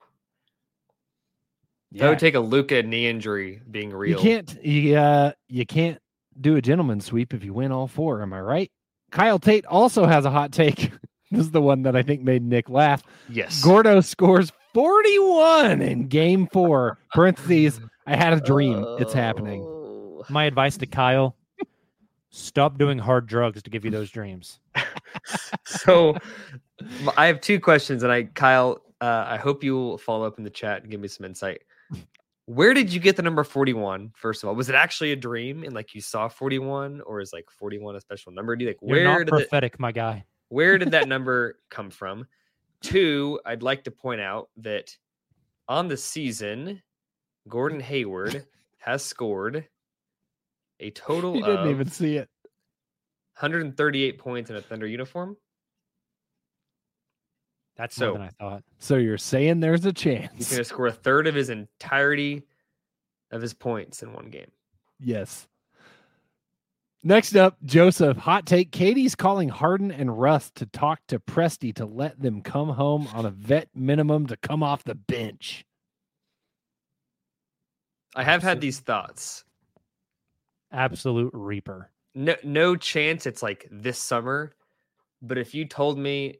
Yeah. That would take a Luka knee injury being real. You can't do a gentleman's sweep if you win all 4. Am I right? Kyle Tate also has a hot take. This is the one that I think made Nick laugh. Yes. Gordo scores 41 in game 4. Parentheses, I had a dream. It's happening. My advice to Kyle, stop doing hard drugs to give you those dreams. So I have 2 questions, and Kyle, I hope you will follow up in the chat and give me some insight. Where did you get the number 41? First of all, was it actually a dream and like you saw 41, or is like 41 a special number? Do you like You're where not prophetic, my guy? Where did that number come from? 2, I'd like to point out that on the season, Gordon Hayward has scored a total He didn't even see it. 138 points in a Thunder uniform. That's more than I thought. So you're saying there's a He's chance? going to score a third of his entirety of his points in one game. Yes. Next up, Joseph, hot take. Katie's calling Harden and Russ to talk to Presti to let them come home on a vet minimum to come off the bench. I have had these thoughts. Absolute Reaper. No chance it's like this summer. But if you told me,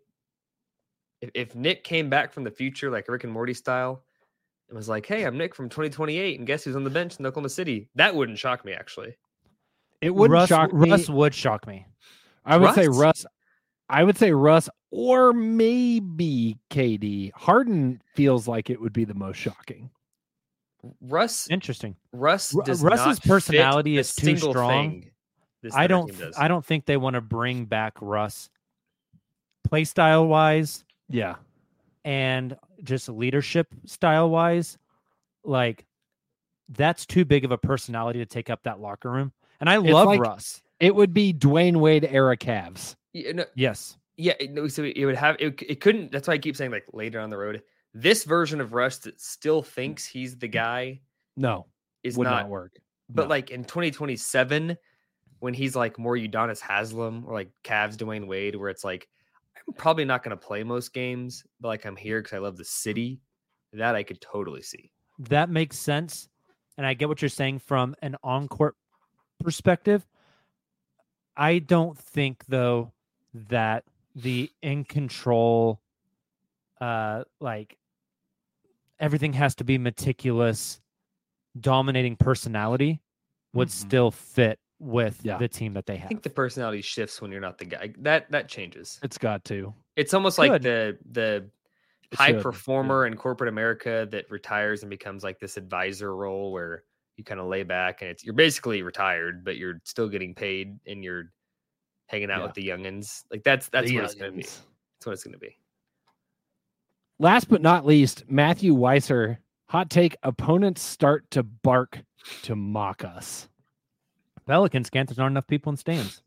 if Nick came back from the future, like Rick and Morty style, and was like, hey, I'm Nick from 2028, and guess who's on the bench in Oklahoma City? That wouldn't shock me, actually. It wouldn't shock me. Russ would shock me. I would say Russ. I would say Russ or maybe KD. Harden feels like it would be the most shocking. Interesting. Russ's personality is too strong. I don't think they want to bring back Russ play style wise. Yeah. And just leadership style wise. Like, that's too big of a personality to take up that locker room. And I love Russ. It would be Dwayne Wade era Cavs. Yes. Yeah. No, so it would have, it couldn't, that's why I keep saying like later on the road, this version of Russ that still thinks he's the guy. No, is would not not work. But like in 2027, when he's like more Udonis Haslem or like Cavs Dwayne Wade, where it's like, I'm probably not going to play most games, but like I'm here because I love the city. That I could totally see. That makes sense. And I get what you're saying from an on-court perspective. I don't think, though, that the in control, like everything has to be meticulous, dominating personality would still fit with the team that they have. I think the personality shifts when you're not the guy. That changes. It's got to. It's almost like the high performer in corporate America that retires and becomes like this advisor role where you kind of lay back and you're basically retired, but you're still getting paid and you're hanging out with the youngins. Like that's what it's going to be. That's what it's going to be. Last but not least, Matthew Weiser, hot take: opponents start to bark to mock us. Pelicans can't. There's not enough people in stands.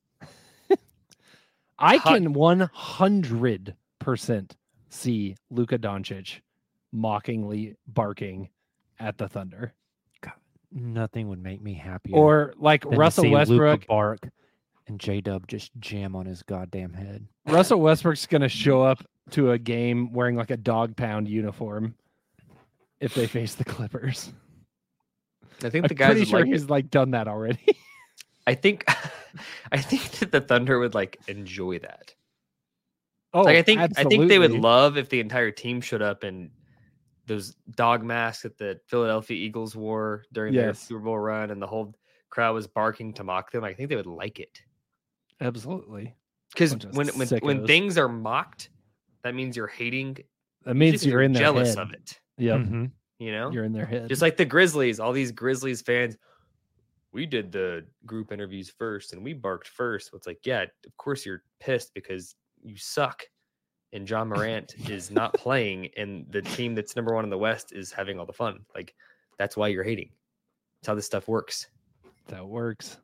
I can 100% see Luka Doncic mockingly barking at the Thunder. God, nothing would make me happier. Or like Russell Westbrook Luka bark and J-Dub just jam on his goddamn head. Russell Westbrook's going to show up to a game wearing like a dog pound uniform if they face the Clippers. I think I'm the guys pretty sure he's like done that already. I think that the Thunder would like enjoy that. Oh, like, I think they would absolutely. love if the entire team showed up and those dog masks that the Philadelphia Eagles wore during their Super Bowl run, and the whole crowd was barking to mock them, I think they would like it. Absolutely. Because when things are mocked, that means you're hating. That means you're in their jealous head. of it. Yeah. Mm-hmm. You know, you're in their head. Just like the Grizzlies, all these Grizzlies fans. We did the group interviews first, and we barked first. It's like, yeah, of course you're pissed because you suck, and John Morant is not playing, and the team that's number 1 in the West is having all the fun. Like, that's why you're hating. That's how this stuff works. That works.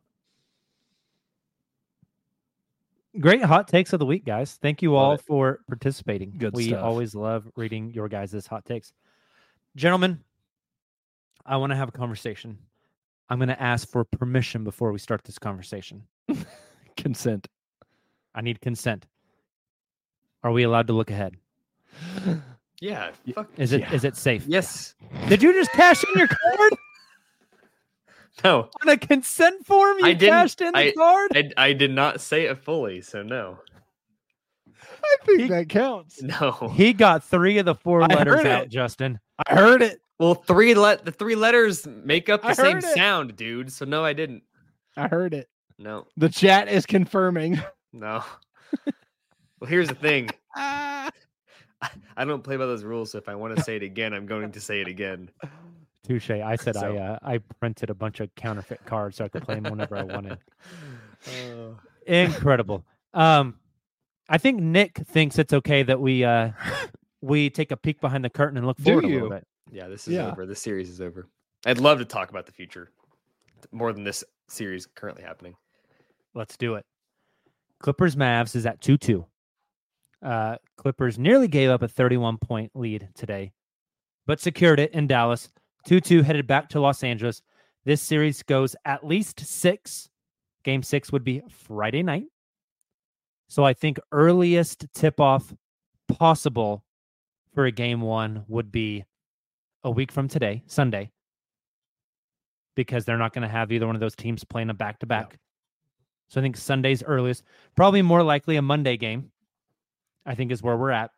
Great hot takes of the week, guys. Thank you all for participating. Good we stuff. always love reading your guys' hot takes. Gentlemen, I want to have a conversation. I'm going to ask for permission before we start this conversation. Consent. I need consent. Are we allowed to look ahead? Yeah. Is it safe? Yes. Did you just cash in your card? No. On a consent form, you cashed in the card? I did not say it fully, so no. I think that counts. No. He got 3 of the 4 letters out, Justin. I heard it. Well, the 3 letters make up the same sound, dude. So no, I didn't. I heard it. No. The chat is confirming. No. Well, here's the thing. I don't play by those rules, so if I want to say it again, I'm going to say it again. Touche. I said I printed a bunch of counterfeit cards so I could play them whenever I wanted. Incredible. I think Nick thinks it's okay that we take a peek behind the curtain and look forward a little bit. Yeah, this is over. This series is over. I'd love to talk about the future more than this series currently happening. Let's do it. Clippers Mavs is at 2-2. Clippers nearly gave up a 31-point lead today, but secured it in Dallas. 2-2 headed back to Los Angeles. This series goes at least 6. Game 6 would be Friday night. So I think earliest tip-off possible for a game 1 would be a week from today, Sunday, because they're not going to have either one of those teams playing a back-to-back. Yeah. So I think Sunday's earliest. Probably more likely a Monday game, I think, is where we're at.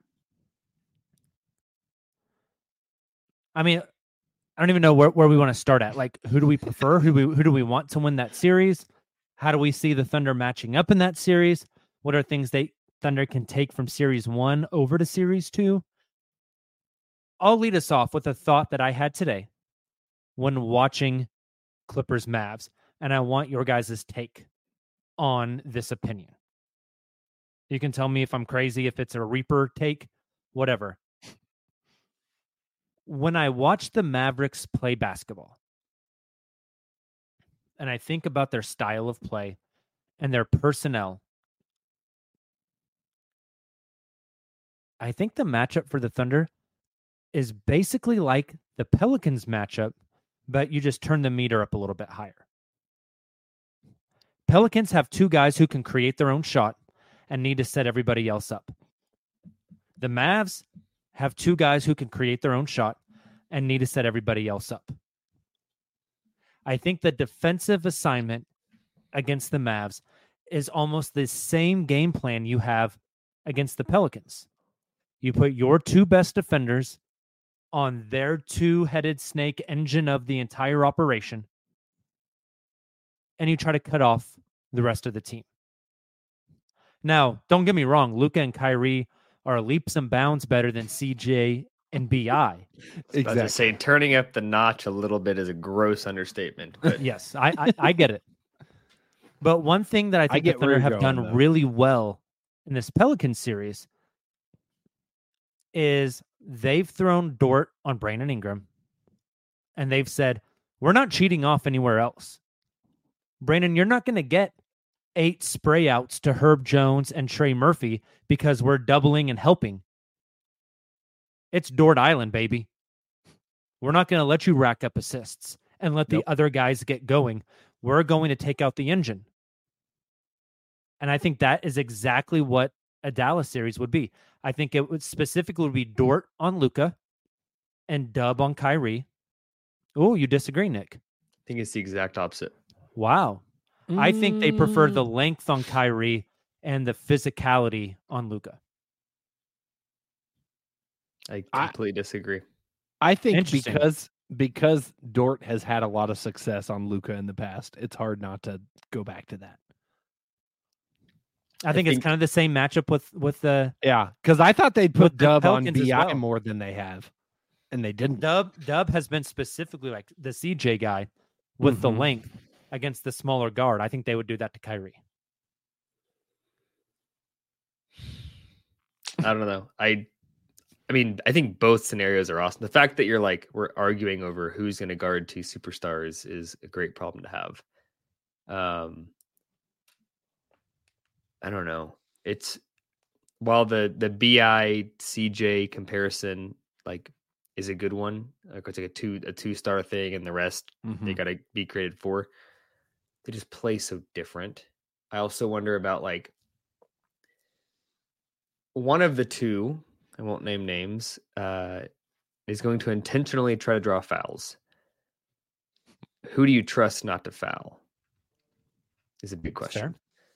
I mean, I don't even know where we want to start at. Like, who do we prefer? Who do we want to win that series? How do we see the Thunder matching up in that series? What are things Thunder can take from Series 1 over to Series 2? I'll lead us off with a thought that I had today when watching Clippers Mavs, and I want your guys' take on this opinion. You can tell me if I'm crazy, if it's a Reaper take, whatever. When I watch the Mavericks play basketball, and I think about their style of play and their personnel, I think the matchup for the Thunder is basically like the Pelicans matchup, but you just turn the meter up a little bit higher. Pelicans have 2 guys who can create their own shot and need to set everybody else up. The Mavs have 2 guys who can create their own shot and need to set everybody else up. I think the defensive assignment against the Mavs is almost the same game plan you have against the Pelicans. You put your 2 best defenders on their 2-headed snake engine of the entire operation, and you try to cut off the rest of the team. Now, don't get me wrong, Luka and Kyrie are leaps and bounds better than CJ and BI. Exactly. I was say turning up the notch a little bit is a gross understatement. But yes, I get it. But one thing that I think the Thunder have done really well in this Pelican series is they've thrown Dort on Brandon Ingram, and they've said, we're not cheating off anywhere else. Brandon, you're not going to get 8 spray outs to Herb Jones and Trey Murphy because we're doubling and helping. It's Dort Island, baby. We're not going to let you rack up assists and let the other guys get going. We're going to take out the engine. And I think that is exactly what a Dallas series would be. I think it would specifically be Dort on Luka and Dub on Kyrie. Oh, you disagree, Nick? I think it's the exact opposite. Wow. I think they prefer the length on Kyrie and the physicality on Luka. I completely disagree. I think because Dort has had a lot of success on Luka in the past, it's hard not to go back to that. I think it's kind of the same matchup with the because I thought they'd put Dub on Pelicans BI well. more than they have, and they didn't. Dub has been specifically like the CJ guy with the length against the smaller guard. I think they would do that to Kyrie. I don't know. I mean, I think both scenarios are awesome. The fact that we're arguing over who's going to guard two superstars is a great problem to have. I don't know. It's while the BI CJ comparison is a good one. It's like a two-star thing, and the rest they got to be created for. They just play so different. I also wonder about one of the two, I won't name names, is going to intentionally try to draw fouls. Who do you trust not to foul? Is a big question.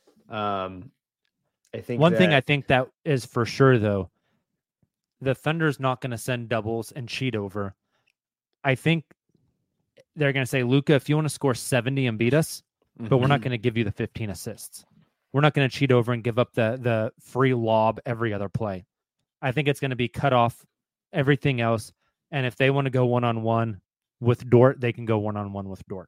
I think one thing I think that is for sure, though, the Thunder's not going to send doubles and cheat over. I think they're going to say, Luka, if you want to score 70 and beat us, but we're not going to give you the 15 assists. We're not going to cheat over and give up the free lob every other play. I think it's going to be cut off everything else. And if they want to go one-on-one with Dort, they can go one-on-one with Dort.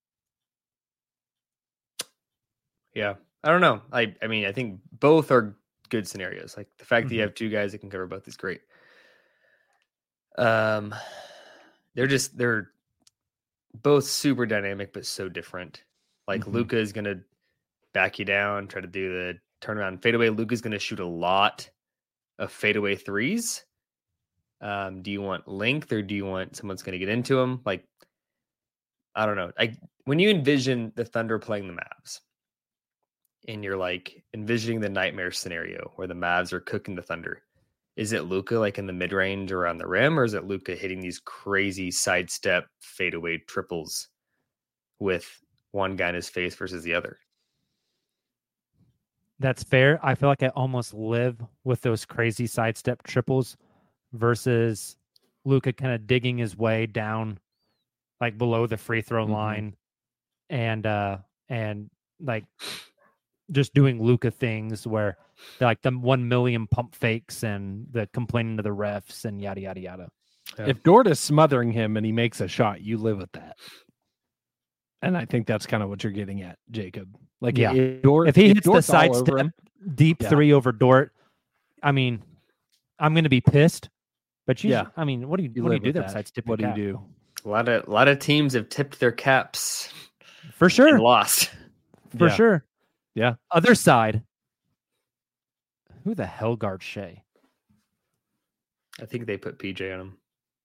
Yeah. I don't know. I mean, I think both are good scenarios. Like the fact that you have two guys that can cover both is great. They're both super dynamic, but so different. Like Luka is going to back you down, try to do the turnaround fadeaway. Luka's going to shoot a lot of fadeaway threes. Do you want length or do you want someone's going to get into them? Like, I don't know. When you envision the Thunder playing the Mavs, and you're envisioning the nightmare scenario where the Mavs are cooking the Thunder, is it Luka in the mid-range around the rim, or is it Luka hitting these crazy sidestep fadeaway triples with one guy in his face versus the other? That's fair. I feel like I almost live with those crazy sidestep triples versus Luka kind of digging his way down below the free throw line and just doing Luka things where they're the 1 million pump fakes and the complaining to the refs and yada, yada, yada. Yeah. If Dort is smothering him and he makes a shot, you live with that. And I think that's kind of what you're getting at, Jacob. If he hits the sidestep deep three over Dort, I mean, I'm going to be pissed. But I mean, what do you do there besides tip? What do you do? A lot of teams have tipped their caps for sure. And lost for sure. Yeah. Other side. Who the hell guards Shea? I think they put PJ on him.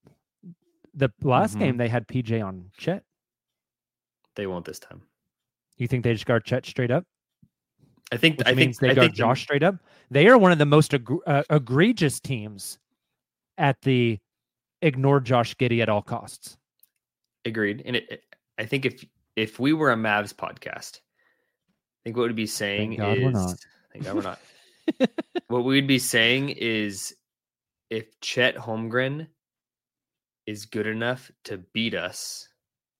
The last game they had PJ on Chet. They won't this time. You think they just guard Chet straight up? I think they guard Josh straight up. They are one of the most egregious teams at the ignore Josh Giddey at all costs. Agreed. And I think if we were a Mavs podcast, I think what we'd be saying Thank God we're not. What we'd be saying is if Chet Holmgren is good enough to beat us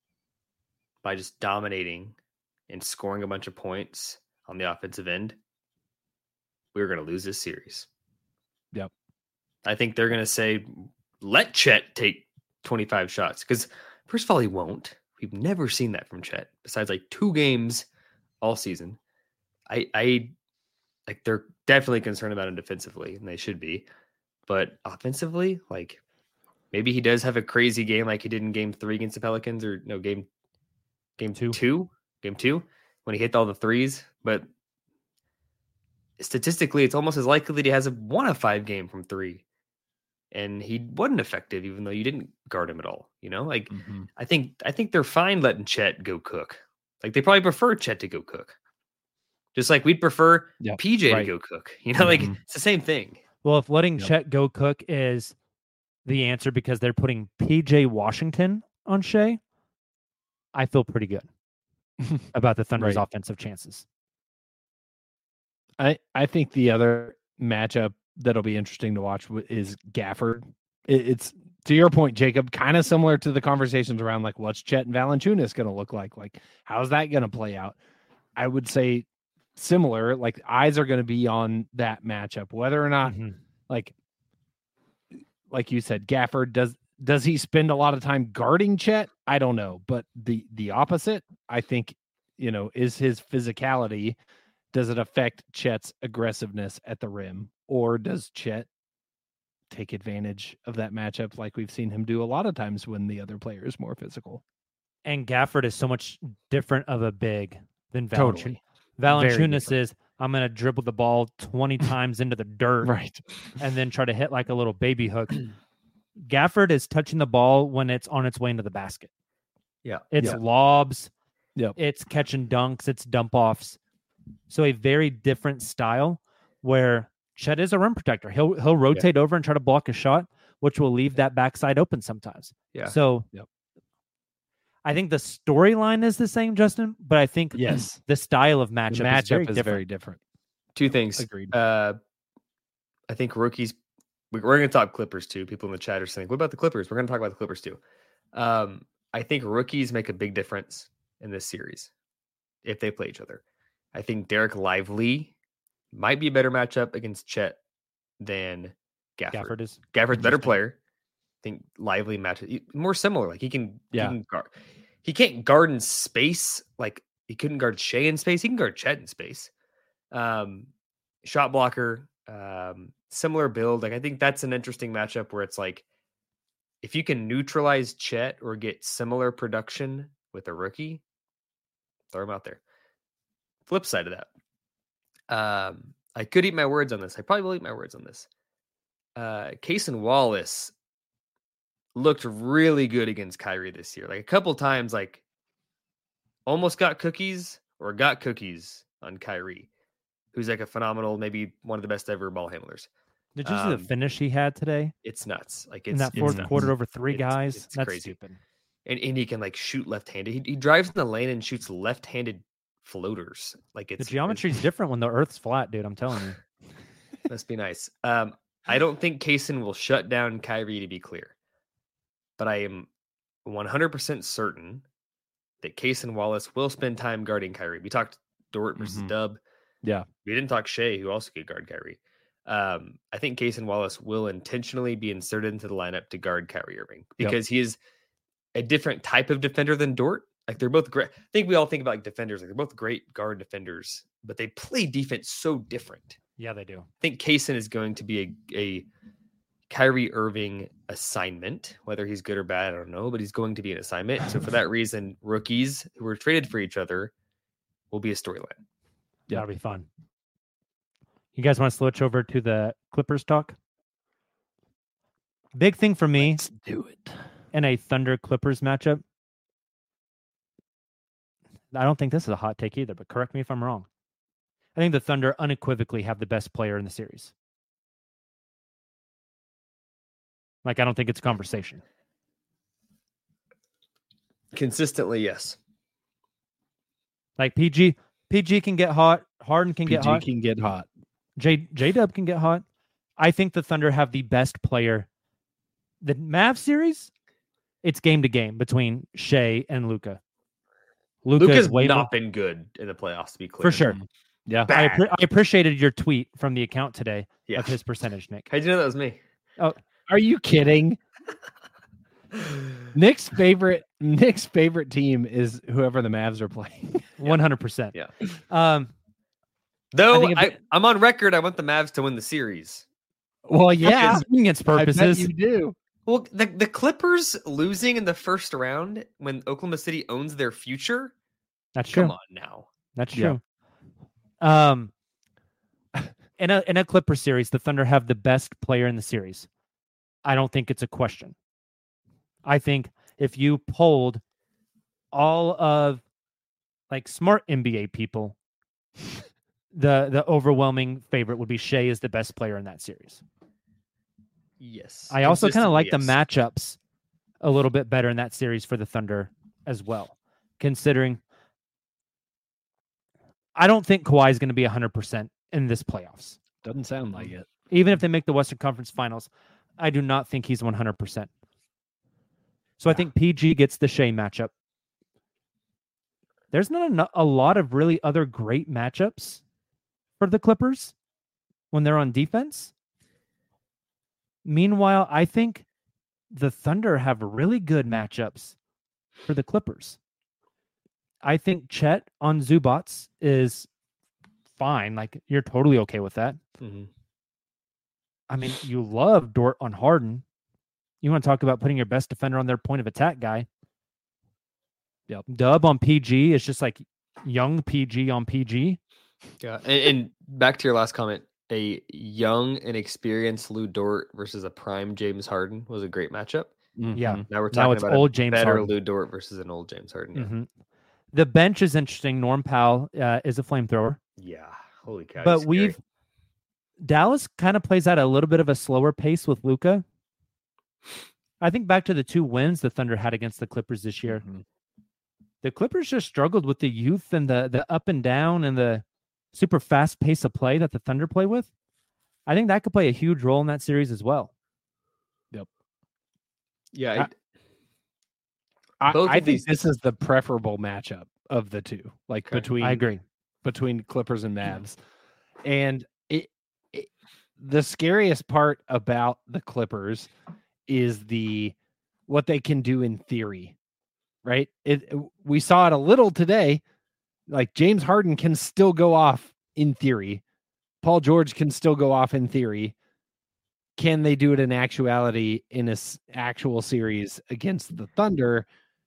by just dominating and scoring a bunch of points on the offensive end, we're going to lose this series. Yep. I think they're going to say, let Chet take 25 shots. Because first of all, he won't. We've never seen that from Chet besides 2 games all season. I they're definitely concerned about him defensively, and they should be. But offensively, maybe he does have a crazy game like he did in game 3 against the Pelicans, or no, game 2 when he hit all the threes. But statistically, it's almost as likely that he has a 1 of 5 game from 3. And he wasn't effective, even though you didn't guard him at all. I think they're fine letting Chet go cook. They probably prefer Chet to go cook. Just like we'd prefer PJ to go cook. It's the same thing. Well, if letting Chet go cook is the answer because they're putting PJ Washington on Shea, I feel pretty good about the Thunder's offensive chances. I think the other matchup that'll be interesting to watch is Gafford. It's to your point, Jacob, kind of similar to the conversations around like what's Chet and Valanciunas going to look like? Like, how's that going to play out? I would say similar, like eyes are going to be on that matchup, whether or not like you said, Gafford does he spend a lot of time guarding Chet? I don't know, but the opposite, I think, is his physicality. Does it affect Chet's aggressiveness at the rim, or does Chet take advantage of that matchup like we've seen him do a lot of times when the other player is more physical? And Gafford is so much different of a big than Valanciunas. Totally. Valanciunas is, I'm going to dribble the ball 20 times into the dirt, right, and then try to hit like a little baby hook. Gafford is touching the ball when it's on its way into the basket. Yeah. It's lobs. Yep. It's catching dunks. It's dump offs. So a very different style where Chet is a rim protector. He'll rotate over and try to block a shot, which will leave that backside open sometimes. Yeah. So I think the storyline is the same, Justin, but I think the style of matchup, is very different. Two things. Agreed. I think rookies, we're going to talk Clippers too. People in the chat are saying, what about the Clippers? We're going to talk about the Clippers too. I think rookies make a big difference in this series if they play each other. I think Derek Lively might be a better matchup against Chet than Gafford. Gafford's a better player. I think Lively matches more similar. Like he can guard. He can't guard in space. Like he couldn't guard Shea in space. He can guard Chet in space. Shot blocker, similar build. Like I think that's an interesting matchup where it's like, if you can neutralize Chet or get similar production with a rookie, throw him out there. Flip side of that. I could eat my words on this. I probably will eat my words on this. Cason Wallace looked really good against Kyrie this year. Like a couple times, like almost got cookies on Kyrie, who's like a phenomenal, maybe one of the best ever ball handlers. Did you see the finish he had today? It's nuts. Like in that fourth quarter over three guys. It's that's crazy. Stupid. And he can like shoot left-handed. He drives in the lane and shoots left-handed floaters. Like the geometry is different when the Earth's flat, dude. I'm telling you. Must be nice. I don't think Cason will shut down Kyrie, to be clear, but I am 100% certain that Cason Wallace will spend time guarding Kyrie. We talked Dort versus Dub. Yeah, we didn't talk Shea, who also could guard Kyrie. I think Cason Wallace will intentionally be inserted into the lineup to guard Kyrie Irving because he is a different type of defender than Dort. Like they're both great. I think we all think about like defenders. Like they're both great guard defenders, but they play defense so different. Yeah, they do. I think Cason is going to be a Kyrie Irving assignment. Whether he's good or bad, I don't know, but he's going to be an assignment. So for that reason, rookies who were traded for each other will be a storyline. Yeah, that'll be fun. You guys want to switch over to the Clippers talk? Big thing for me. Let's do it. In a Thunder Clippers matchup. I don't think this is a hot take either, but correct me if I'm wrong. I think the Thunder unequivocally have the best player in the series. Like, I don't think it's a conversation. Consistently, yes. Like PG can get hot. Harden can get hot. PG can get hot. J-Dub can get hot. I think the Thunder have the best player. The Mavs series, it's game to game between Shea and Luka. Luka's not been good in the playoffs, to be clear. For sure. Yeah. I appreciated your tweet from the account today of his percentage, Nick. How'd you know that was me? Oh, are you kidding? Nick's favorite team is whoever the Mavs are playing. 100%. Yeah. Though I'm on record, I want the Mavs to win the series. Well, yeah, for convenience purposes. you do. Well, the Clippers losing in the first round when Oklahoma City owns their future. That's true. Come on now. That's true. Yeah. In a Clipper series, the Thunder have the best player in the series. I don't think it's a question. I think if you polled all of like smart NBA people, the overwhelming favorite would be Shea is the best player in that series. Yes. I also kind of like the matchups a little bit better in that series for the Thunder as well, considering I don't think Kawhi is going to be 100% in this playoffs. Doesn't sound like it. Even if they make the Western Conference Finals, I do not think he's 100%. So I think PG gets the Shea matchup. There's not a lot of really other great matchups for the Clippers when they're on defense. Meanwhile, I think the Thunder have really good matchups for the Clippers. I think Chet on Zubats is fine. Like, you're totally okay with that. Mm-hmm. I mean, you love Dort on Harden. You want to talk about putting your best defender on their point of attack guy. Yep. Dub on PG is just like young PG on PG. Yeah. And back to your last comment, a young and experienced Lou Dort versus a prime James Harden was a great matchup. Mm-hmm. Yeah. Now we're talking about old James better Harden. Lou Dort versus an old James Harden. Yeah. Mm-hmm. The bench is interesting. Norm Powell is a flamethrower. Yeah. Holy cow. But Dallas kind of plays at a little bit of a slower pace with Luka. I think back to the 2 wins the Thunder had against the Clippers this year. Mm-hmm. The Clippers just struggled with the youth and the up and down and the super fast pace of play that the Thunder play with. I think that could play a huge role in that series as well. Yep. Yeah. I think this is the preferable matchup of the two, like I agree. Between Clippers and Mavs. And the scariest part about the Clippers is what they can do in theory, right? We saw it a little today. Like, James Harden can still go off in theory. Paul George can still go off in theory. Can they do it in actuality in an actual series against the Thunder?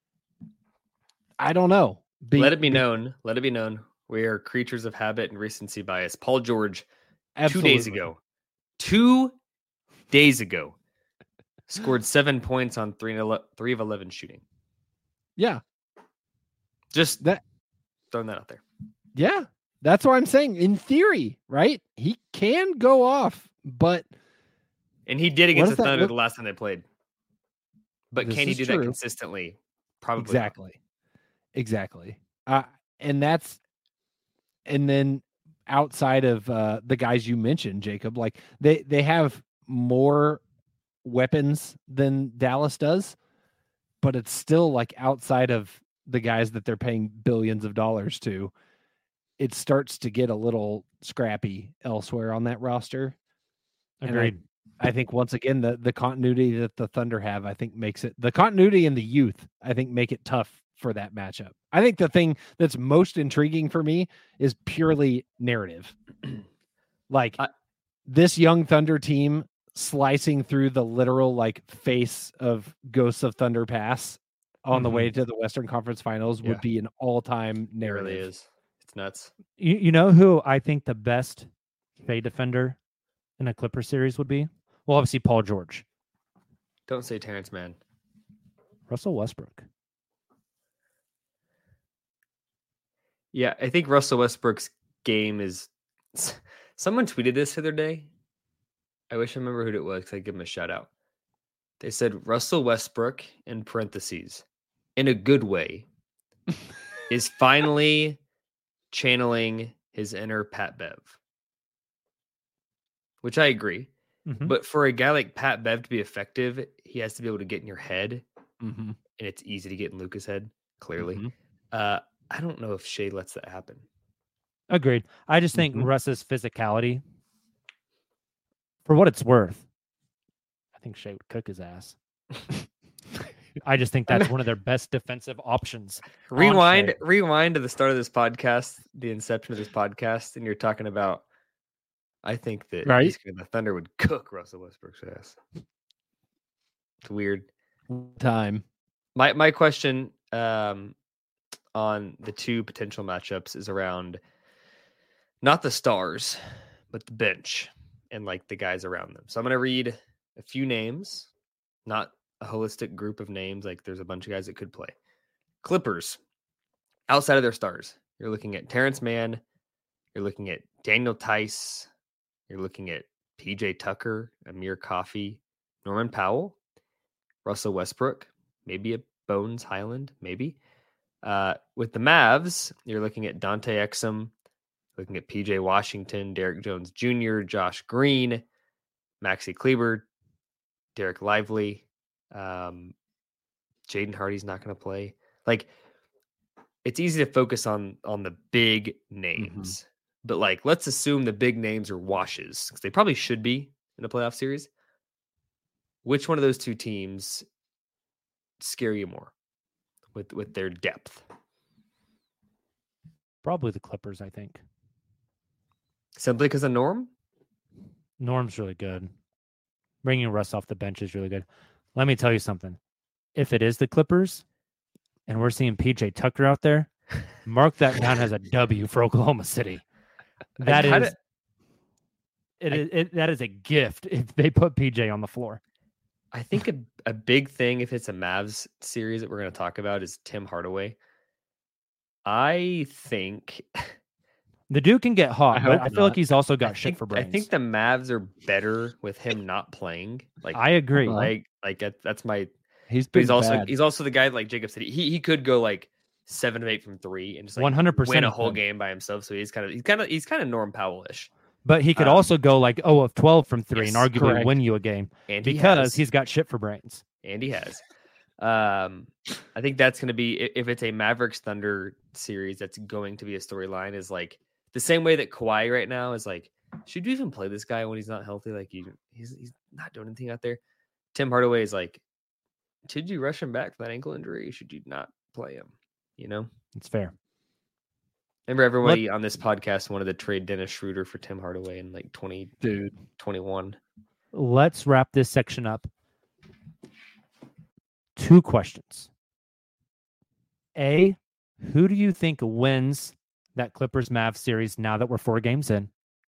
I don't know. Let it be known. We are creatures of habit and recency bias. Paul George, Absolutely. 2 days ago, scored 7 points on 3 of 11 shooting. Yeah. Just throwing that out there. Yeah. That's what I'm saying. In theory, right? He can go off, but... And he did against the Thunder the last time they played. But can he do that consistently? Probably. Exactly. And then outside of the guys you mentioned, Jacob, like they have more weapons than Dallas does, but it's still like outside of the guys that they're paying billions of dollars to, it starts to get a little scrappy elsewhere on that roster. Agreed. And I think once again, the continuity that the Thunder have, I think makes it, the continuity and the youth, I think make it tough for that matchup. I think the thing that's most intriguing for me is purely narrative. Like this young Thunder team slicing through the literal like face of Ghosts of Thunder Pass on the way to the Western Conference Finals would be an all-time narrative. It really is. It's nuts. You know who I think the best Fade defender in a Clipper series would be? Well, obviously Paul George. Don't say Terrence Mann. Russell Westbrook. Yeah, I think Russell Westbrook's game is... Someone tweeted this the other day. I wish I remember who it was because I'd give him a shout out. They said Russell Westbrook, in parentheses, in a good way, is finally channeling his inner Pat Bev. Which I agree. Mm-hmm. But for a guy like Pat Bev to be effective, he has to be able to get in your head. Mm-hmm. And it's easy to get in Luka's head, clearly. Mm-hmm. I don't know if Shea lets that happen. Agreed. I just think Russ's physicality, for what it's worth, I think Shea would cook his ass. I just think that's one of their best defensive options. Rewind to the start of this podcast, the inception of this podcast, and you're talking about, I think that the Thunder would cook Russell Westbrook's ass. It's weird. Time. My question on the two potential matchups is around not the stars, but the bench and like the guys around them. So I'm going to read a few names, not a holistic group of names. Like there's a bunch of guys that could play. Clippers, outside of their stars, you're looking at Terrence Mann. You're looking at Daniel Tice. You're looking at PJ Tucker, Amir Coffey, Norman Powell, Russell Westbrook, maybe a Bones Highland, maybe. With the Mavs, you're looking at Dante Exum, looking at PJ Washington, Derek Jones Jr., Josh Green, Maxi Kleber, Derek Lively, Jaden Hardy's not going to play. Like, it's easy to focus on the big names, but like, let's assume the big names are washes because they probably should be in a playoff series. Which one of those two teams scare you more with their depth? Probably the Clippers, I think. Simply because of Norm? Norm's really good. Bringing Russ off the bench is really good. Let me tell you something. If it is the Clippers and we're seeing PJ Tucker out there, mark that down as a W for Oklahoma City. That is a gift if they put PJ on the floor. I think a big thing, if it's a Mavs series that we're going to talk about, is Tim Hardaway. I think the dude can get hot, but I feel like he's also got shit for brains. I think the Mavs are better with him not playing. Like, I agree. That's my. He's also the guy, like Jacob said, he could go like 7 of 8 from 3 and just like 100% win a whole game by himself. So he's kind of Norm Powell-ish. But he could also go like 0 of 12 from 3 and arguably win you a game because he's got shit for brains. And he has. I think that's going to be, if it's a Mavericks Thunder series, that's going to be a storyline, is like the same way that Kawhi right now is like, should you even play this guy when he's not healthy? Like he's not doing anything out there. Tim Hardaway is like, should you rush him back for that ankle injury? Should you not play him? You know, it's fair. Remember, everybody on this podcast wanted to trade Dennis Schroeder for Tim Hardaway in like 2021. Let's wrap this section up. 2 questions. A, who do you think wins that Clippers-Mavs series now that we're 4 games in?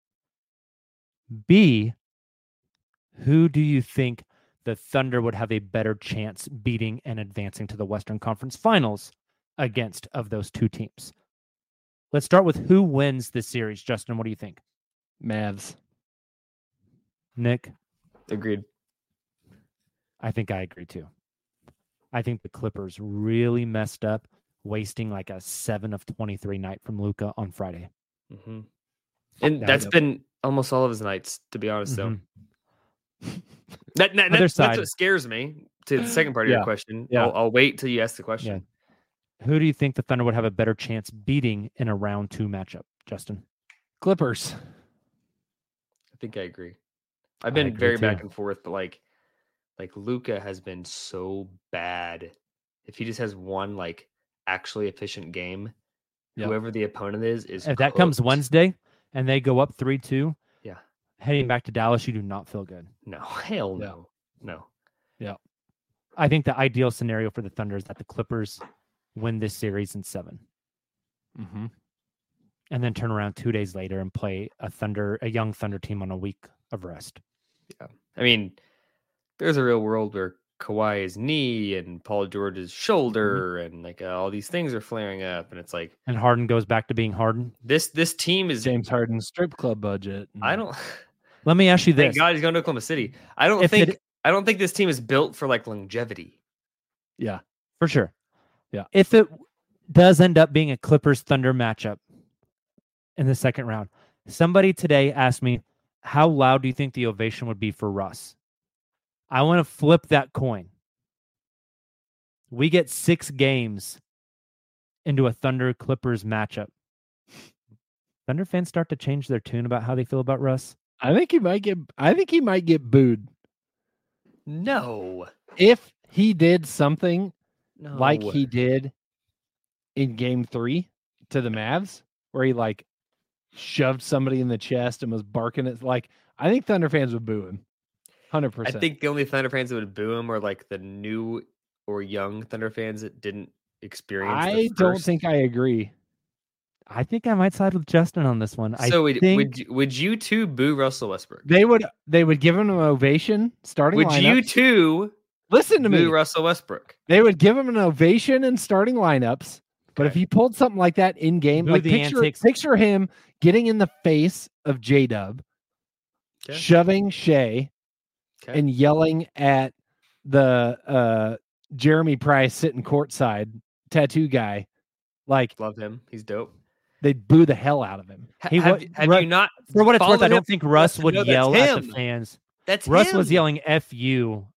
B, who do you think the Thunder would have a better chance beating and advancing to the Western Conference Finals against of those 2 teams? Let's start with who wins this series. Justin, what do you think? Mavs. Nick? Agreed. I think I agree too. I think the Clippers really messed up, wasting like a 7 of 23 night from Luka on Friday. Mm-hmm. And that's been almost all of his nights, to be honest, though. That's what scares me. To the second part of your question, I'll wait till you ask the question. Yeah. Who do you think the Thunder would have a better chance beating in a round 2 matchup, Justin? Clippers. I think I agree. I've been very back and forth, but like Luka has been so bad. If he just has one like actually efficient game, whoever the opponent is if cooked. That comes Wednesday and they go up 3-2. Yeah. Heading back to Dallas, you do not feel good. No, hell no. No. Yeah. I think the ideal scenario for the Thunder is that the Clippers win this series in 7. Mm-hmm. And then turn around 2 days later and play a young Thunder team on a week of rest. Yeah. I mean, there's a real world where Kawhi's knee and Paul George's shoulder and like all these things are flaring up, and it's like, and Harden goes back to being Harden. This team is James Harden's strip club budget. I don't. Let me ask you this: thank God he's going to Oklahoma City. I don't think this team is built for like longevity. Yeah, for sure. Yeah, if it does end up being a Clippers Thunder matchup in the second round, somebody today asked me, how loud do you think the ovation would be for Russ? I want to flip that coin. We get 6 games into a Thunder Clippers matchup. Thunder fans start to change their tune about how they feel about Russ. I think he might get booed. No. If he did something like he did in game 3 to the Mavs, where he like shoved somebody in the chest and was barking at, like, I think Thunder fans would boo him. 100%. I think the only Thunder fans that would boo him are like the new or young Thunder fans that didn't experience. I don't think I agree. I think I might side with Justin on this one. So would you two boo Russell Westbrook? They would give him an ovation starting. Would lineups. You two listen to boo me? Russell Westbrook. They would give him an ovation in starting lineups. But if he pulled something like that in game, like picture him getting in the face of J-Dub, shoving Shea, and yelling at the Jeremy Price sitting courtside tattoo guy. Like, love him. He's dope. They'd boo the hell out of him. Have you not? For what it's worth, I don't think Russ would yell at the fans. That's Russ him. was yelling "F you"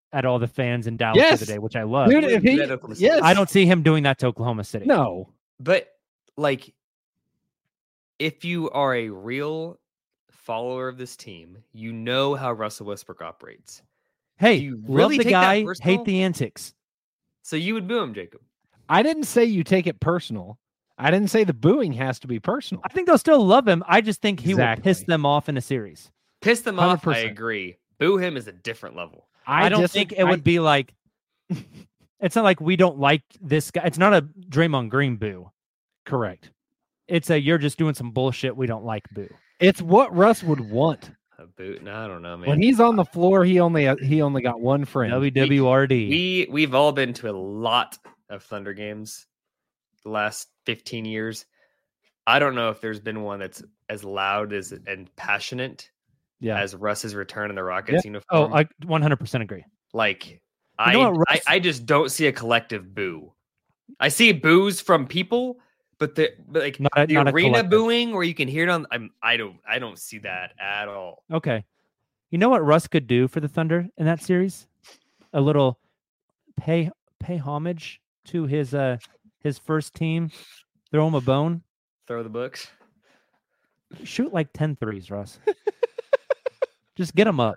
at all the fans in Dallas the other day, which I love. Dude, I don't see him doing that to Oklahoma City. No. But like, if you are a real follower of this team, you know how Russell Westbrook operates. Hey, you love the guy, hate the antics. So you would boo him, Jacob. I didn't say you take it personal. I didn't say the booing has to be personal. I think they'll still love him. I just think he will piss them off in a series. Piss them off, 100%. I agree. Boo him is a different level. I don't think it would be like, it's not like we don't like this guy. It's not a Draymond Green boo. Correct. It's a, you're just doing some bullshit we don't like boo. It's what Russ would want. A boot? No, I don't know, man. When he's on the floor, he only got one friend. WWRD. We've all been to a lot of Thunder games the last 15 years. I don't know if there's been one that's as loud and passionate as Russ's return in the Rockets uniform. Oh, I 100% agree. Like, I just don't see a collective boo. I see boos from people, but the arena booing where you can hear it on. I don't see that at all. Okay, you know what Russ could do for the Thunder in that series? A little pay homage to his first team. Throw him a bone. Throw the books. Shoot like 10 threes, Russ. Just get them up.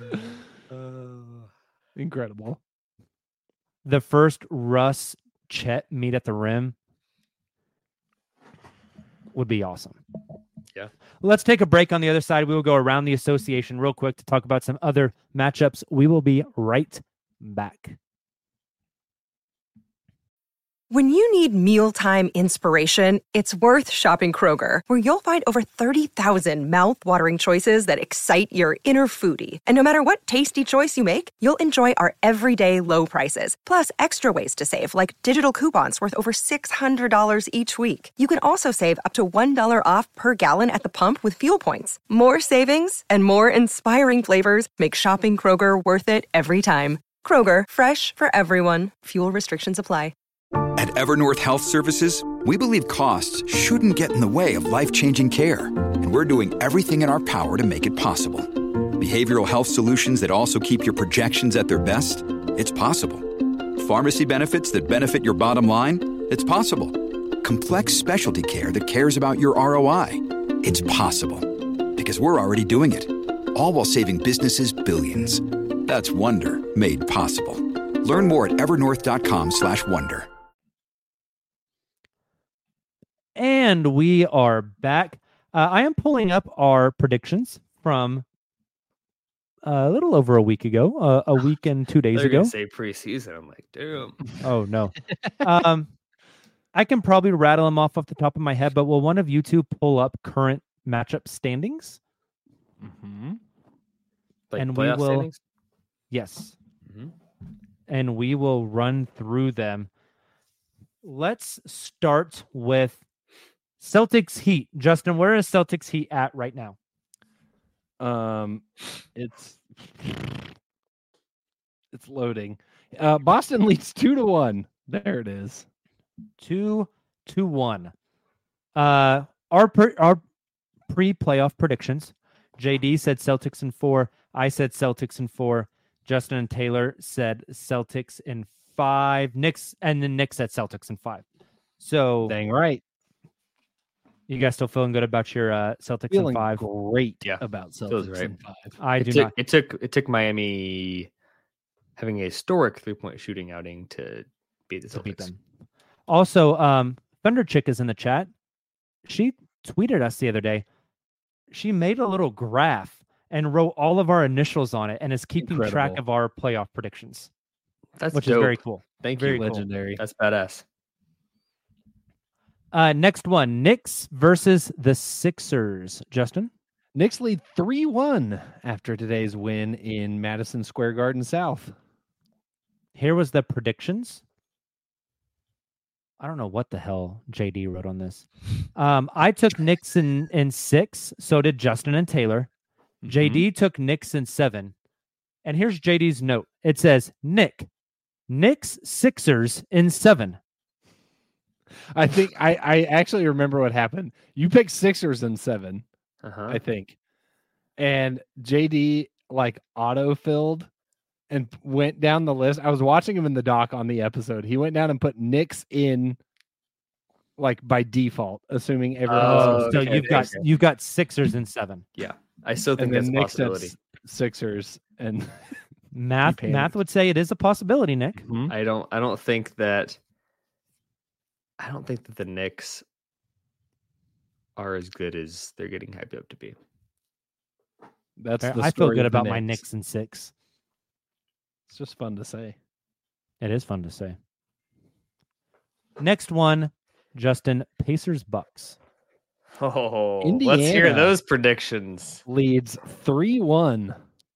Incredible. The first Russ Chet meet at the rim would be awesome. Yeah. Let's take a break. On the other side, we will go around the association real quick to talk about some other matchups. We will be right back. When you need mealtime inspiration, it's worth shopping Kroger, where you'll find over 30,000 mouth-watering choices that excite your inner foodie. And no matter what tasty choice you make, you'll enjoy our everyday low prices, plus extra ways to save, like digital coupons worth over $600 each week. You can also save up to $1 off per gallon at the pump with fuel points. More savings and more inspiring flavors make shopping Kroger worth it every time. Kroger, fresh for everyone. Fuel restrictions apply. At Evernorth Health Services, we believe costs shouldn't get in the way of life-changing care, and we're doing everything in our power to make it possible. Behavioral health solutions that also keep your projections at their best? It's possible. Pharmacy benefits that benefit your bottom line? It's possible. Complex specialty care that cares about your ROI? It's possible. Because we're already doing it. All while saving businesses billions. That's Wonder made possible. Learn more at evernorth.com/wonder. And we are back. I am pulling up our predictions from a little over a week ago, a week and 2 days ago. Say preseason. I'm like, damn. Oh, no. I can probably rattle them off the top of my head, but will one of you two pull up current matchup standings? Mm-hmm. Like and playoff we will, standings? Yes. Mm-hmm. And we will run through them. Let's start with Celtics Heat. Justin, where is Celtics Heat at right now? It's loading. Boston leads 2-1. There it is. 2-1. Our pre-playoff predictions. JD said Celtics in 4. I said Celtics in 4. Justin and Taylor said Celtics in 5. Nick said Celtics in 5. So dang right. You guys still feeling good about your Celtics in 5? Great about Celtics in 5. I do not. It took Miami having a historic 3-point shooting outing to beat the Celtics. Beat them. Also, Thunder Chick is in the chat. She tweeted us the other day. She made a little graph and wrote all of our initials on it and is keeping track of our playoff predictions. Which dope. Is very cool. Thank very you. Cool. Legendary. That's badass. Next one, Knicks versus the Sixers. Justin? Knicks lead 3-1 after today's win in Madison Square Garden South. Here was the predictions. I don't know what the hell JD wrote on this. I took Knicks in 6. So did Justin and Taylor. Mm-hmm. JD took Knicks in 7. And here's JD's note. It says, Knicks Sixers in 7. I think I actually remember what happened. You picked Sixers in 7, I think. And JD like auto-filled and went down the list. I was watching him in the doc on the episode. He went down and put Knicks in like by default, assuming everyone else. So you've got Sixers in 7. Yeah, I still think And that's then a Knicks have possibility. Sixers and Math would say it is a possibility, Nick. I don't think that the Knicks are as good as they're getting hyped up to be. That's the I feel story good of the about my Knicks. Knicks in 6. It's just fun to say. It is fun to say. Next one, Justin, Pacers Bucks. Oh, let's Indiana hear those predictions. Leads 3-1.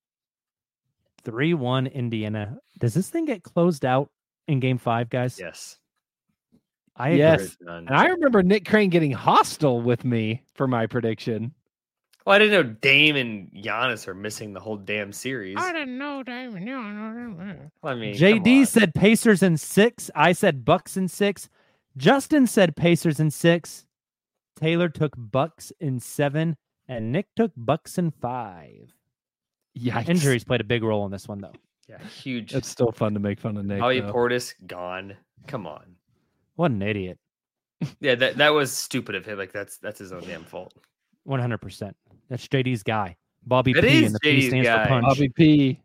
3-1 Indiana. Does this thing get closed out in game 5, guys? Yes. I agree. Yes. And I remember Nick Crane getting hostile with me for my prediction. Well, I didn't know Dame and Giannis are missing the whole damn series. I didn't know Dame and Giannis. I mean, JD said Pacers in 6. I said Bucks in 6. Justin said Pacers in 6. Taylor took Bucks in 7. And Nick took Bucks in 5. Yikes. Injuries played a big role in this one, though. Yeah, huge. It's still fun to make fun of Nick. Bobby though. Portis gone. Come on. What an idiot. Yeah, that was stupid of him. Like that's his own damn fault. 100%. That's JD's guy. Bobby That P. is And the P JD's stands guy. for punch. Bobby P.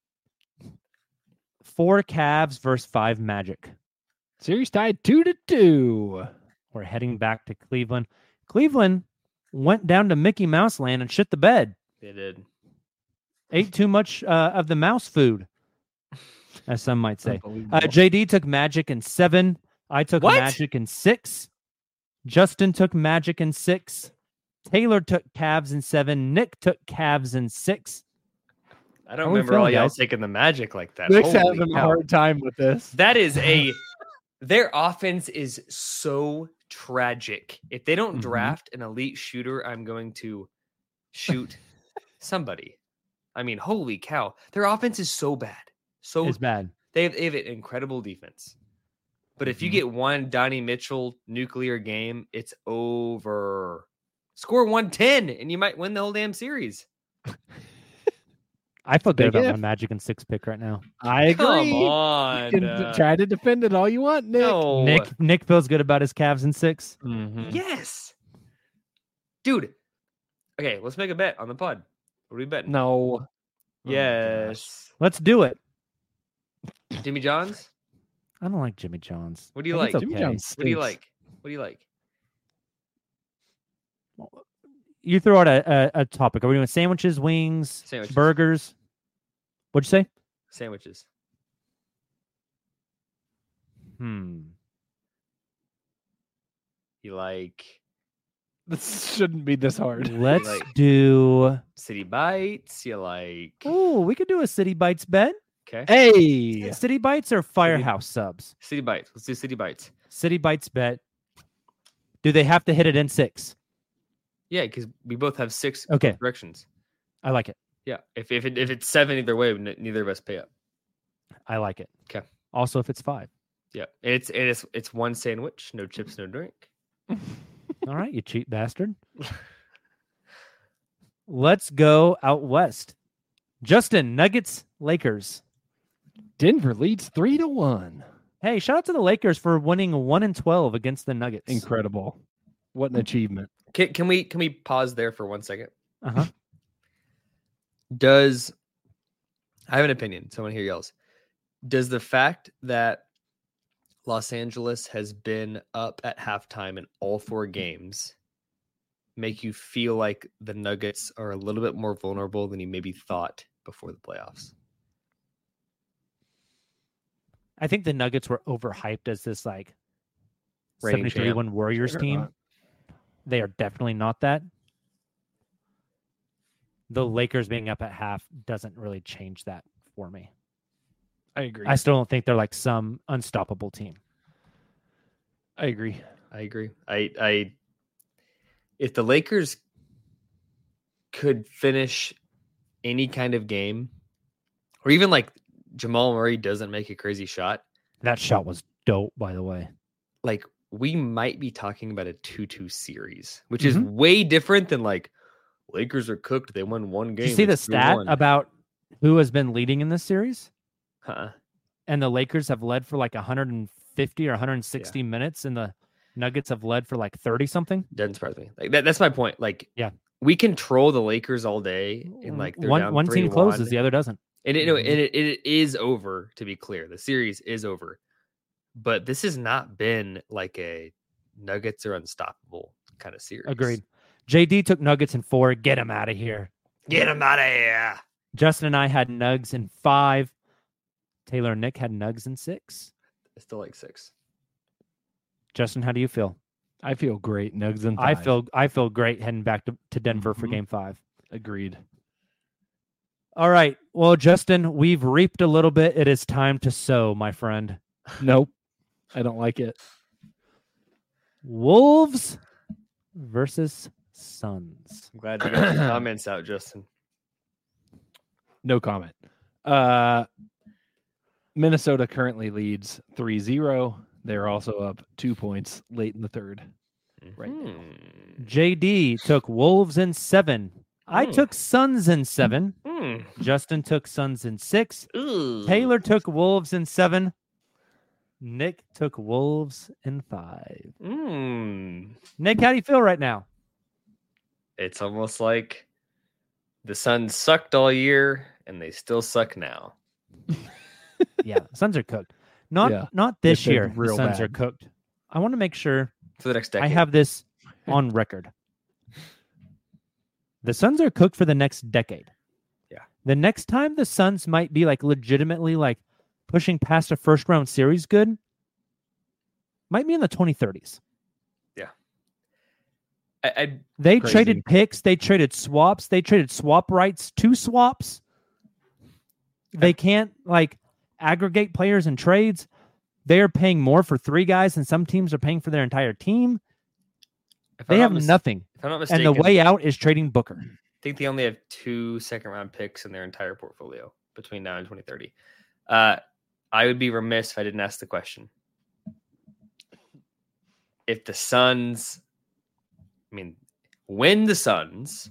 4 Cavs versus 5 Magic. Series tied 2-2. We're heading back to Cleveland. Cleveland went down to Mickey Mouse land and shit the bed. They did. Ate too much of the mouse food, as some might say. Unbelievable. JD took Magic in 7. I took What? Magic in 6. Justin took Magic in 6. Taylor took Cavs in 7. Nick took Cavs in 6. I don't How we remember all feeling, y'all guys? taking the Magic like that. Nick's Holy having a cow. hard time with this. That is their offense is so tragic. If they don't draft an elite shooter, I'm going to shoot somebody. I mean, holy cow. Their offense is so bad. So It's bad. They have an incredible defense. But if you get one Donnie Mitchell nuclear game, it's over. Score 110 and you might win the whole damn series. I feel good Big about if. my Magic in 6 pick right now. I agree. Come on. You can try to defend it all you want, Nick. No. Nick feels good about his Cavs in 6. Yes. Dude. Okay, let's make a bet on the pod. What are we betting? No. Yes. Let's do it. Jimmy Johns? I don't like Jimmy Johns. What do you I like? think it's Jimmy okay. John's What do you stinks. like? What do you like? You throw out a topic. Are we doing sandwiches, wings, Sandwiches. burgers? What'd you say? Sandwiches. Hmm. You like This shouldn't be this hard. Let's like- do. City Bites? You like Oh, we could do a City Bites bet. okay. Hey. City Bites or Firehouse subs? City Bites. Let's do City Bites. City Bites bet. Do they have to hit it in 6? Yeah, because we both have 6 Okay. directions. I like it. Yeah. If it's 7 either way, neither of us pay up. I like it. Okay. Also, if it's 5. Yeah. And it's one sandwich, no chips, no drink. All right, you cheap bastard. Let's go out west. Justin, Nuggets, Lakers. Denver leads 3-1. Hey, shout out to the Lakers for winning 1-12 against the Nuggets. Incredible. What an achievement. Can we pause there for 1 second? Uh-huh. I have an opinion. Someone here yells. Does the fact that Los Angeles has been up at halftime in all 4 games make you feel like the Nuggets are a little bit more vulnerable than you maybe thought before the playoffs? I think the Nuggets were overhyped as this like Reigning 73-1 Warriors Sure team. not. They are definitely not that. The Lakers being up at half doesn't really change that for me. I agree. I still don't think they're like some unstoppable team. I agree. I agree. I if the Lakers could finish any kind of game, or even like Jamal Murray doesn't make a crazy shot, That shot was dope, by the way. like we might be talking about a 2-2 series, which is way different than like Lakers are cooked. They won one game. Did you see the it's stat 3-1. about who has been leading in this series? And the Lakers have led for like 150 or 160 minutes, and the Nuggets have led for like 30 something. Doesn't surprise me. Like that's my point. Like, yeah, we control the Lakers all day, and like one team closes, the other doesn't. And it is over. To be clear, the series is over. But this has not been like a Nuggets are unstoppable kind of series. Agreed. JD took Nuggets in 4. Get him out of here. Get him out of here. Justin and I had Nugs in 5. Taylor and Nick had Nugs in 6. I still like 6. Justin, how do you feel? I feel great. Nugs in 5. I feel great heading back to Denver for Game 5. Agreed. All right. Well, Justin, we've reaped a little bit. It is time to sow, my friend. Nope. I don't like it. Wolves versus Suns. I'm glad you got your comments out, Justin. No comment. Minnesota currently leads 3-0. They're also up 2 points late in the third. Right now. JD took Wolves in 7. I took Suns in 7. Justin took Suns in 6. Taylor took Wolves in 7. Nick took Wolves in 5. Nick, how do you feel right now? It's almost like the Suns sucked all year and they still suck now. Yeah, Suns are cooked. Not this year. The Suns are cooked. I want to make sure for the next decade. I have this on record. The Suns are cooked for the next decade. Yeah. The next time the Suns might be like legitimately like pushing past a first round series good might be in the 2030s. Yeah. They traded picks. They traded swaps. They traded swap rights to swaps. They can't like aggregate players and trades. They are paying more for 3 guys and some teams are paying for their entire team. They have nothing. If I'm not mistaken, and the way out is trading Booker. I think they only have 2 second-round picks in their entire portfolio between now and 2030. I would be remiss if I didn't ask the question. If the Suns, when the Suns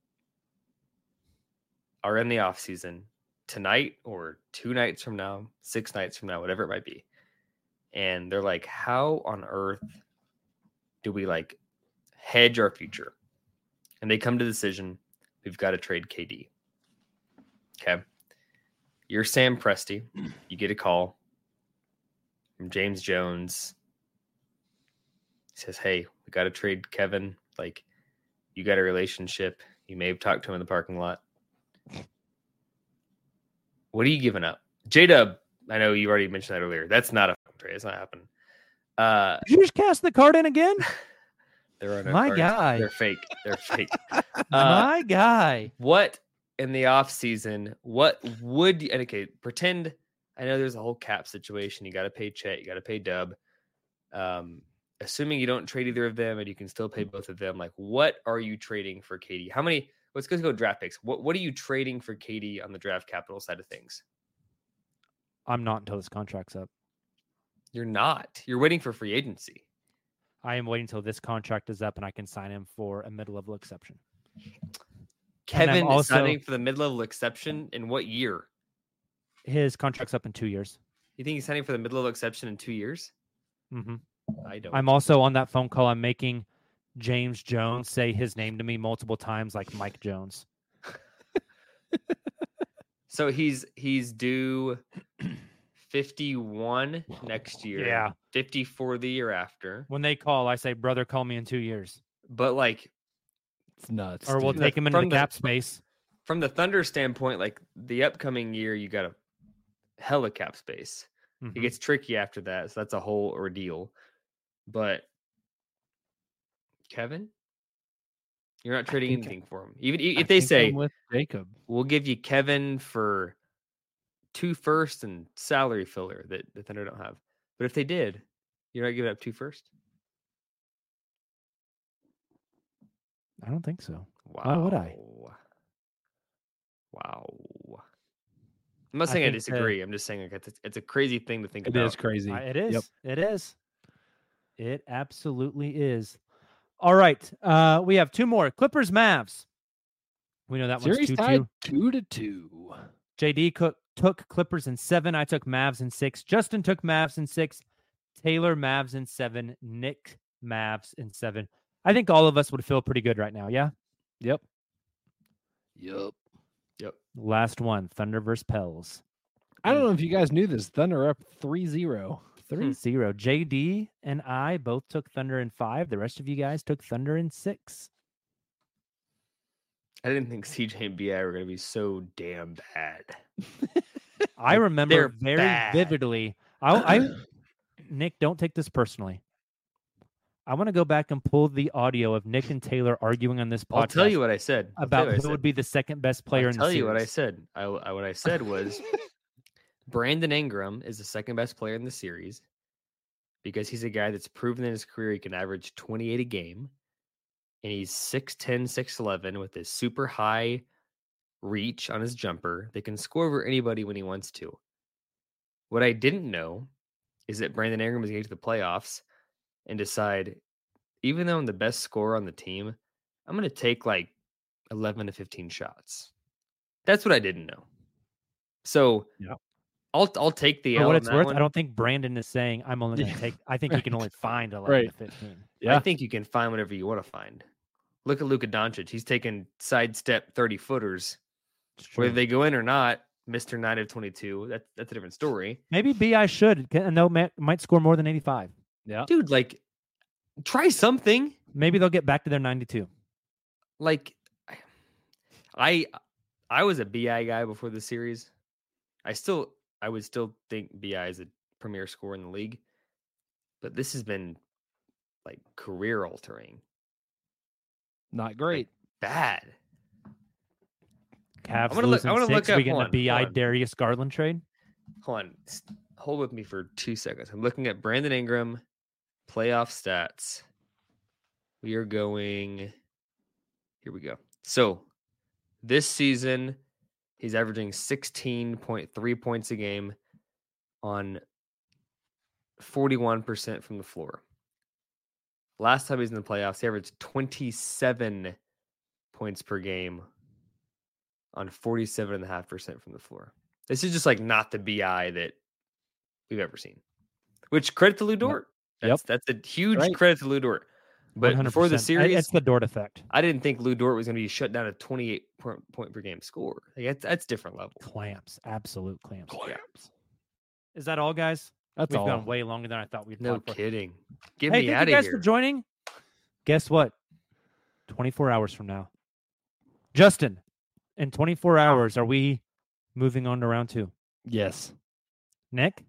are in the offseason tonight or 2 nights from now, 6 nights from now, whatever it might be, and they're like, how on earth do we like hedge our future? And they come to the decision, we've got to trade KD. Okay. You're Sam Presti. You get a call from James Jones. He says, hey, we got to trade Kevin. Like, you got a relationship. You may have talked to him in the parking lot. What are you giving up? J-Dub, I know you already mentioned that earlier. That's not a trade. It's not happening. Did you just cast the card in again? There are no My cards. guy. They're fake. They're fake. My guy. What in the off season? What would you? Okay, pretend. I know there's a whole cap situation. You got to pay Chet. You got to pay Dub. Assuming you don't trade either of them, and you can still pay both of them. Like, what are you trading for KD? How many? Let's go draft picks. What are you trading for KD on the draft capital side of things? I'm not until this contract's up. You're not. You're waiting for free agency. I am waiting until this contract is up and I can sign him for a mid-level exception. Kevin is signing for the mid-level exception in what year? His contract's up in 2 years. You think he's signing for the mid-level exception in 2 years? Mm-hmm. I don't. I'm also on that phone call. I'm making James Jones say his name to me multiple times like Mike Jones. So he's due 51 next year. Yeah. 54 the year after. When they call, I say, brother, call me in 2 years. But like, it's nuts. Or we'll take him into the cap space. From the Thunder standpoint, like the upcoming year, you got a hella cap space. Mm-hmm. It gets tricky after that. So that's a whole ordeal. But Kevin, you're not trading anything for him. Even if they say, with Jacob, we'll give you Kevin for 2 firsts and salary filler that the Thunder don't have. But if they did, you're not giving up 2 firsts? I don't think so. Wow. Why would I? Wow. I'm not saying I disagree. I'm just saying like it's a crazy thing to think about. It is crazy. It is. Yep. It is. It absolutely is. All right. We have 2 more. Clippers, Mavs. We know that Series one's 2-2. tied 2-2. JD took Clippers in 7. I took Mavs in 6. Justin took Mavs in 6. Taylor, Mavs in 7. Nick, Mavs in 7. I think all of us would feel pretty good right now, yeah? Yep. Last one, Thunder versus Pels. I don't know if you guys knew this. Thunder up 3-0. 3-0. JD and I both took Thunder in 5. The rest of you guys took Thunder in 6. I didn't think CJ and BI were going to be so damn bad. I remember They're very bad. vividly. Nick, don't take this personally. I want to go back and pull the audio of Nick and Taylor arguing on this podcast. I'll tell you what I said. About who would be the second best player in the series. I'll tell you what I said. What I said was Brandon Ingram is the second best player in the series because he's a guy that's proven in his career he can average 28 a game. And he's 6'10", 6'11", with this super high reach on his jumper that can score over anybody when he wants to. What I didn't know is that Brandon Ingram is going to get to the playoffs and decide, even though I'm the best scorer on the team, I'm going to take like 11 to 15 shots. That's what I didn't know. So I'll take the For L what on it's that worth, one. I don't think Brandon is saying I'm only going to take. I think he can only find 11 to 15. I think you can find whatever you want to find. Look at Luka Doncic. He's taking sidestep 30-footers. Whether they go in or not, Mr. 9 of 22, that's a different story. Maybe BI should, and they'll might score more than 85. Yeah, dude, like try something. Maybe they'll get back to their 92. Like, I was a BI guy before the series. I would still think BI is a premier scorer in the league, but this has been like career altering. Not great. Like, bad. Cavs I want to look up. We get the BI Darius Garland trade. Hold on. Hold with me for 2 seconds. I'm looking at Brandon Ingram playoff stats. We are going. Here we go. So this season, he's averaging 16.3 points a game on 41% from the floor. Last time he was in the playoffs, he averaged 27 points per game on 47.5% from the floor. This is just like not the BI that we've ever seen. Which credit to Lou Dort. That's a huge credit to Lou Dort. But 100%. before the series, it's the Dort effect. I didn't think Lou Dort was going to be shut down at 28 point per game score. Like, that's different level. Clamps, absolute clamps. Is that all, guys? We've gone way longer than I thought we'd. No kidding. Get hey, me thank out you of guys here. for joining. Guess what? 24 hours from now, Justin. In 24 hours, are we moving on to round 2? Yes. Nick?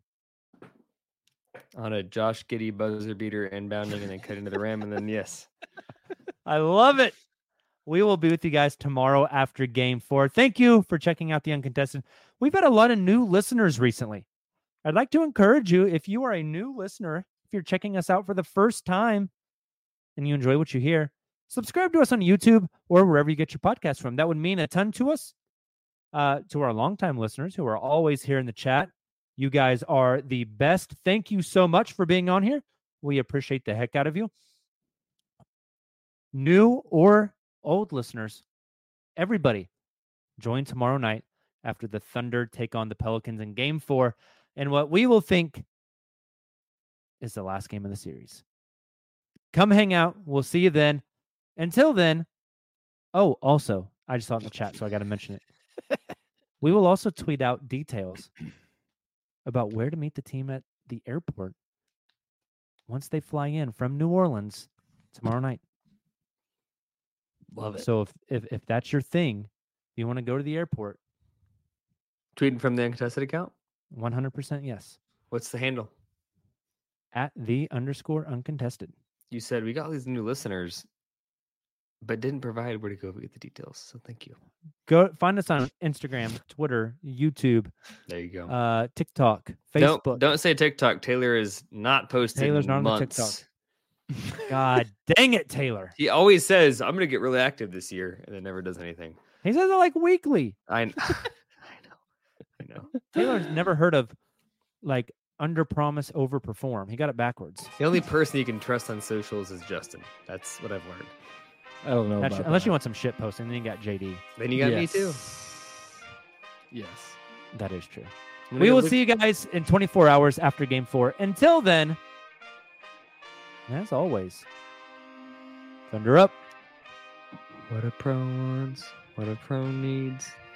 On a Josh Giddey buzzer beater inbounding and then cut into the rim, and then yes. I love it. We will be with you guys tomorrow after Game 4. Thank you for checking out the Uncontested. We've had a lot of new listeners recently. I'd like to encourage you, if you are a new listener, if you're checking us out for the first time and you enjoy what you hear, subscribe to us on YouTube or wherever you get your podcast from. That would mean a ton to us. To our longtime listeners who are always here in the chat, you guys are the best. Thank you so much for being on here. We appreciate the heck out of you. New or old listeners, everybody, join tomorrow night after the Thunder take on the Pelicans in Game 4 and what we will think is the last game of the series. Come hang out. We'll see you then. Until then, oh, also, I just saw it in the chat, so I got to mention it. We will also tweet out details about where to meet the team at the airport once they fly in from New Orleans tomorrow night. Love it. So if that's your thing, if you want to go to the airport, Tweeting from the Uncontested account? 100% yes. What's the handle? At @the_uncontested. You said we got all these new listeners, but didn't provide where to go get the details. So thank you. Go find us on Instagram, Twitter, YouTube. There you go. TikTok, Facebook. Don't say TikTok. Taylor is not posted. Taylor's in not on the months. TikTok. God dang it, Taylor. He always says, I'm going to get really active this year, and then never does anything. He says it like weekly. I know. Taylor's never heard of like under promise, over perform. He got it backwards. The only person you can trust on socials is Justin. That's what I've learned. I don't know about Unless that. you want some shit posting, then you got JD. Then you got me too. Yes. That is true. We will see you guys in 24 hours after Game 4. Until then, as always, thunder up. What a pro wants, what a pro needs.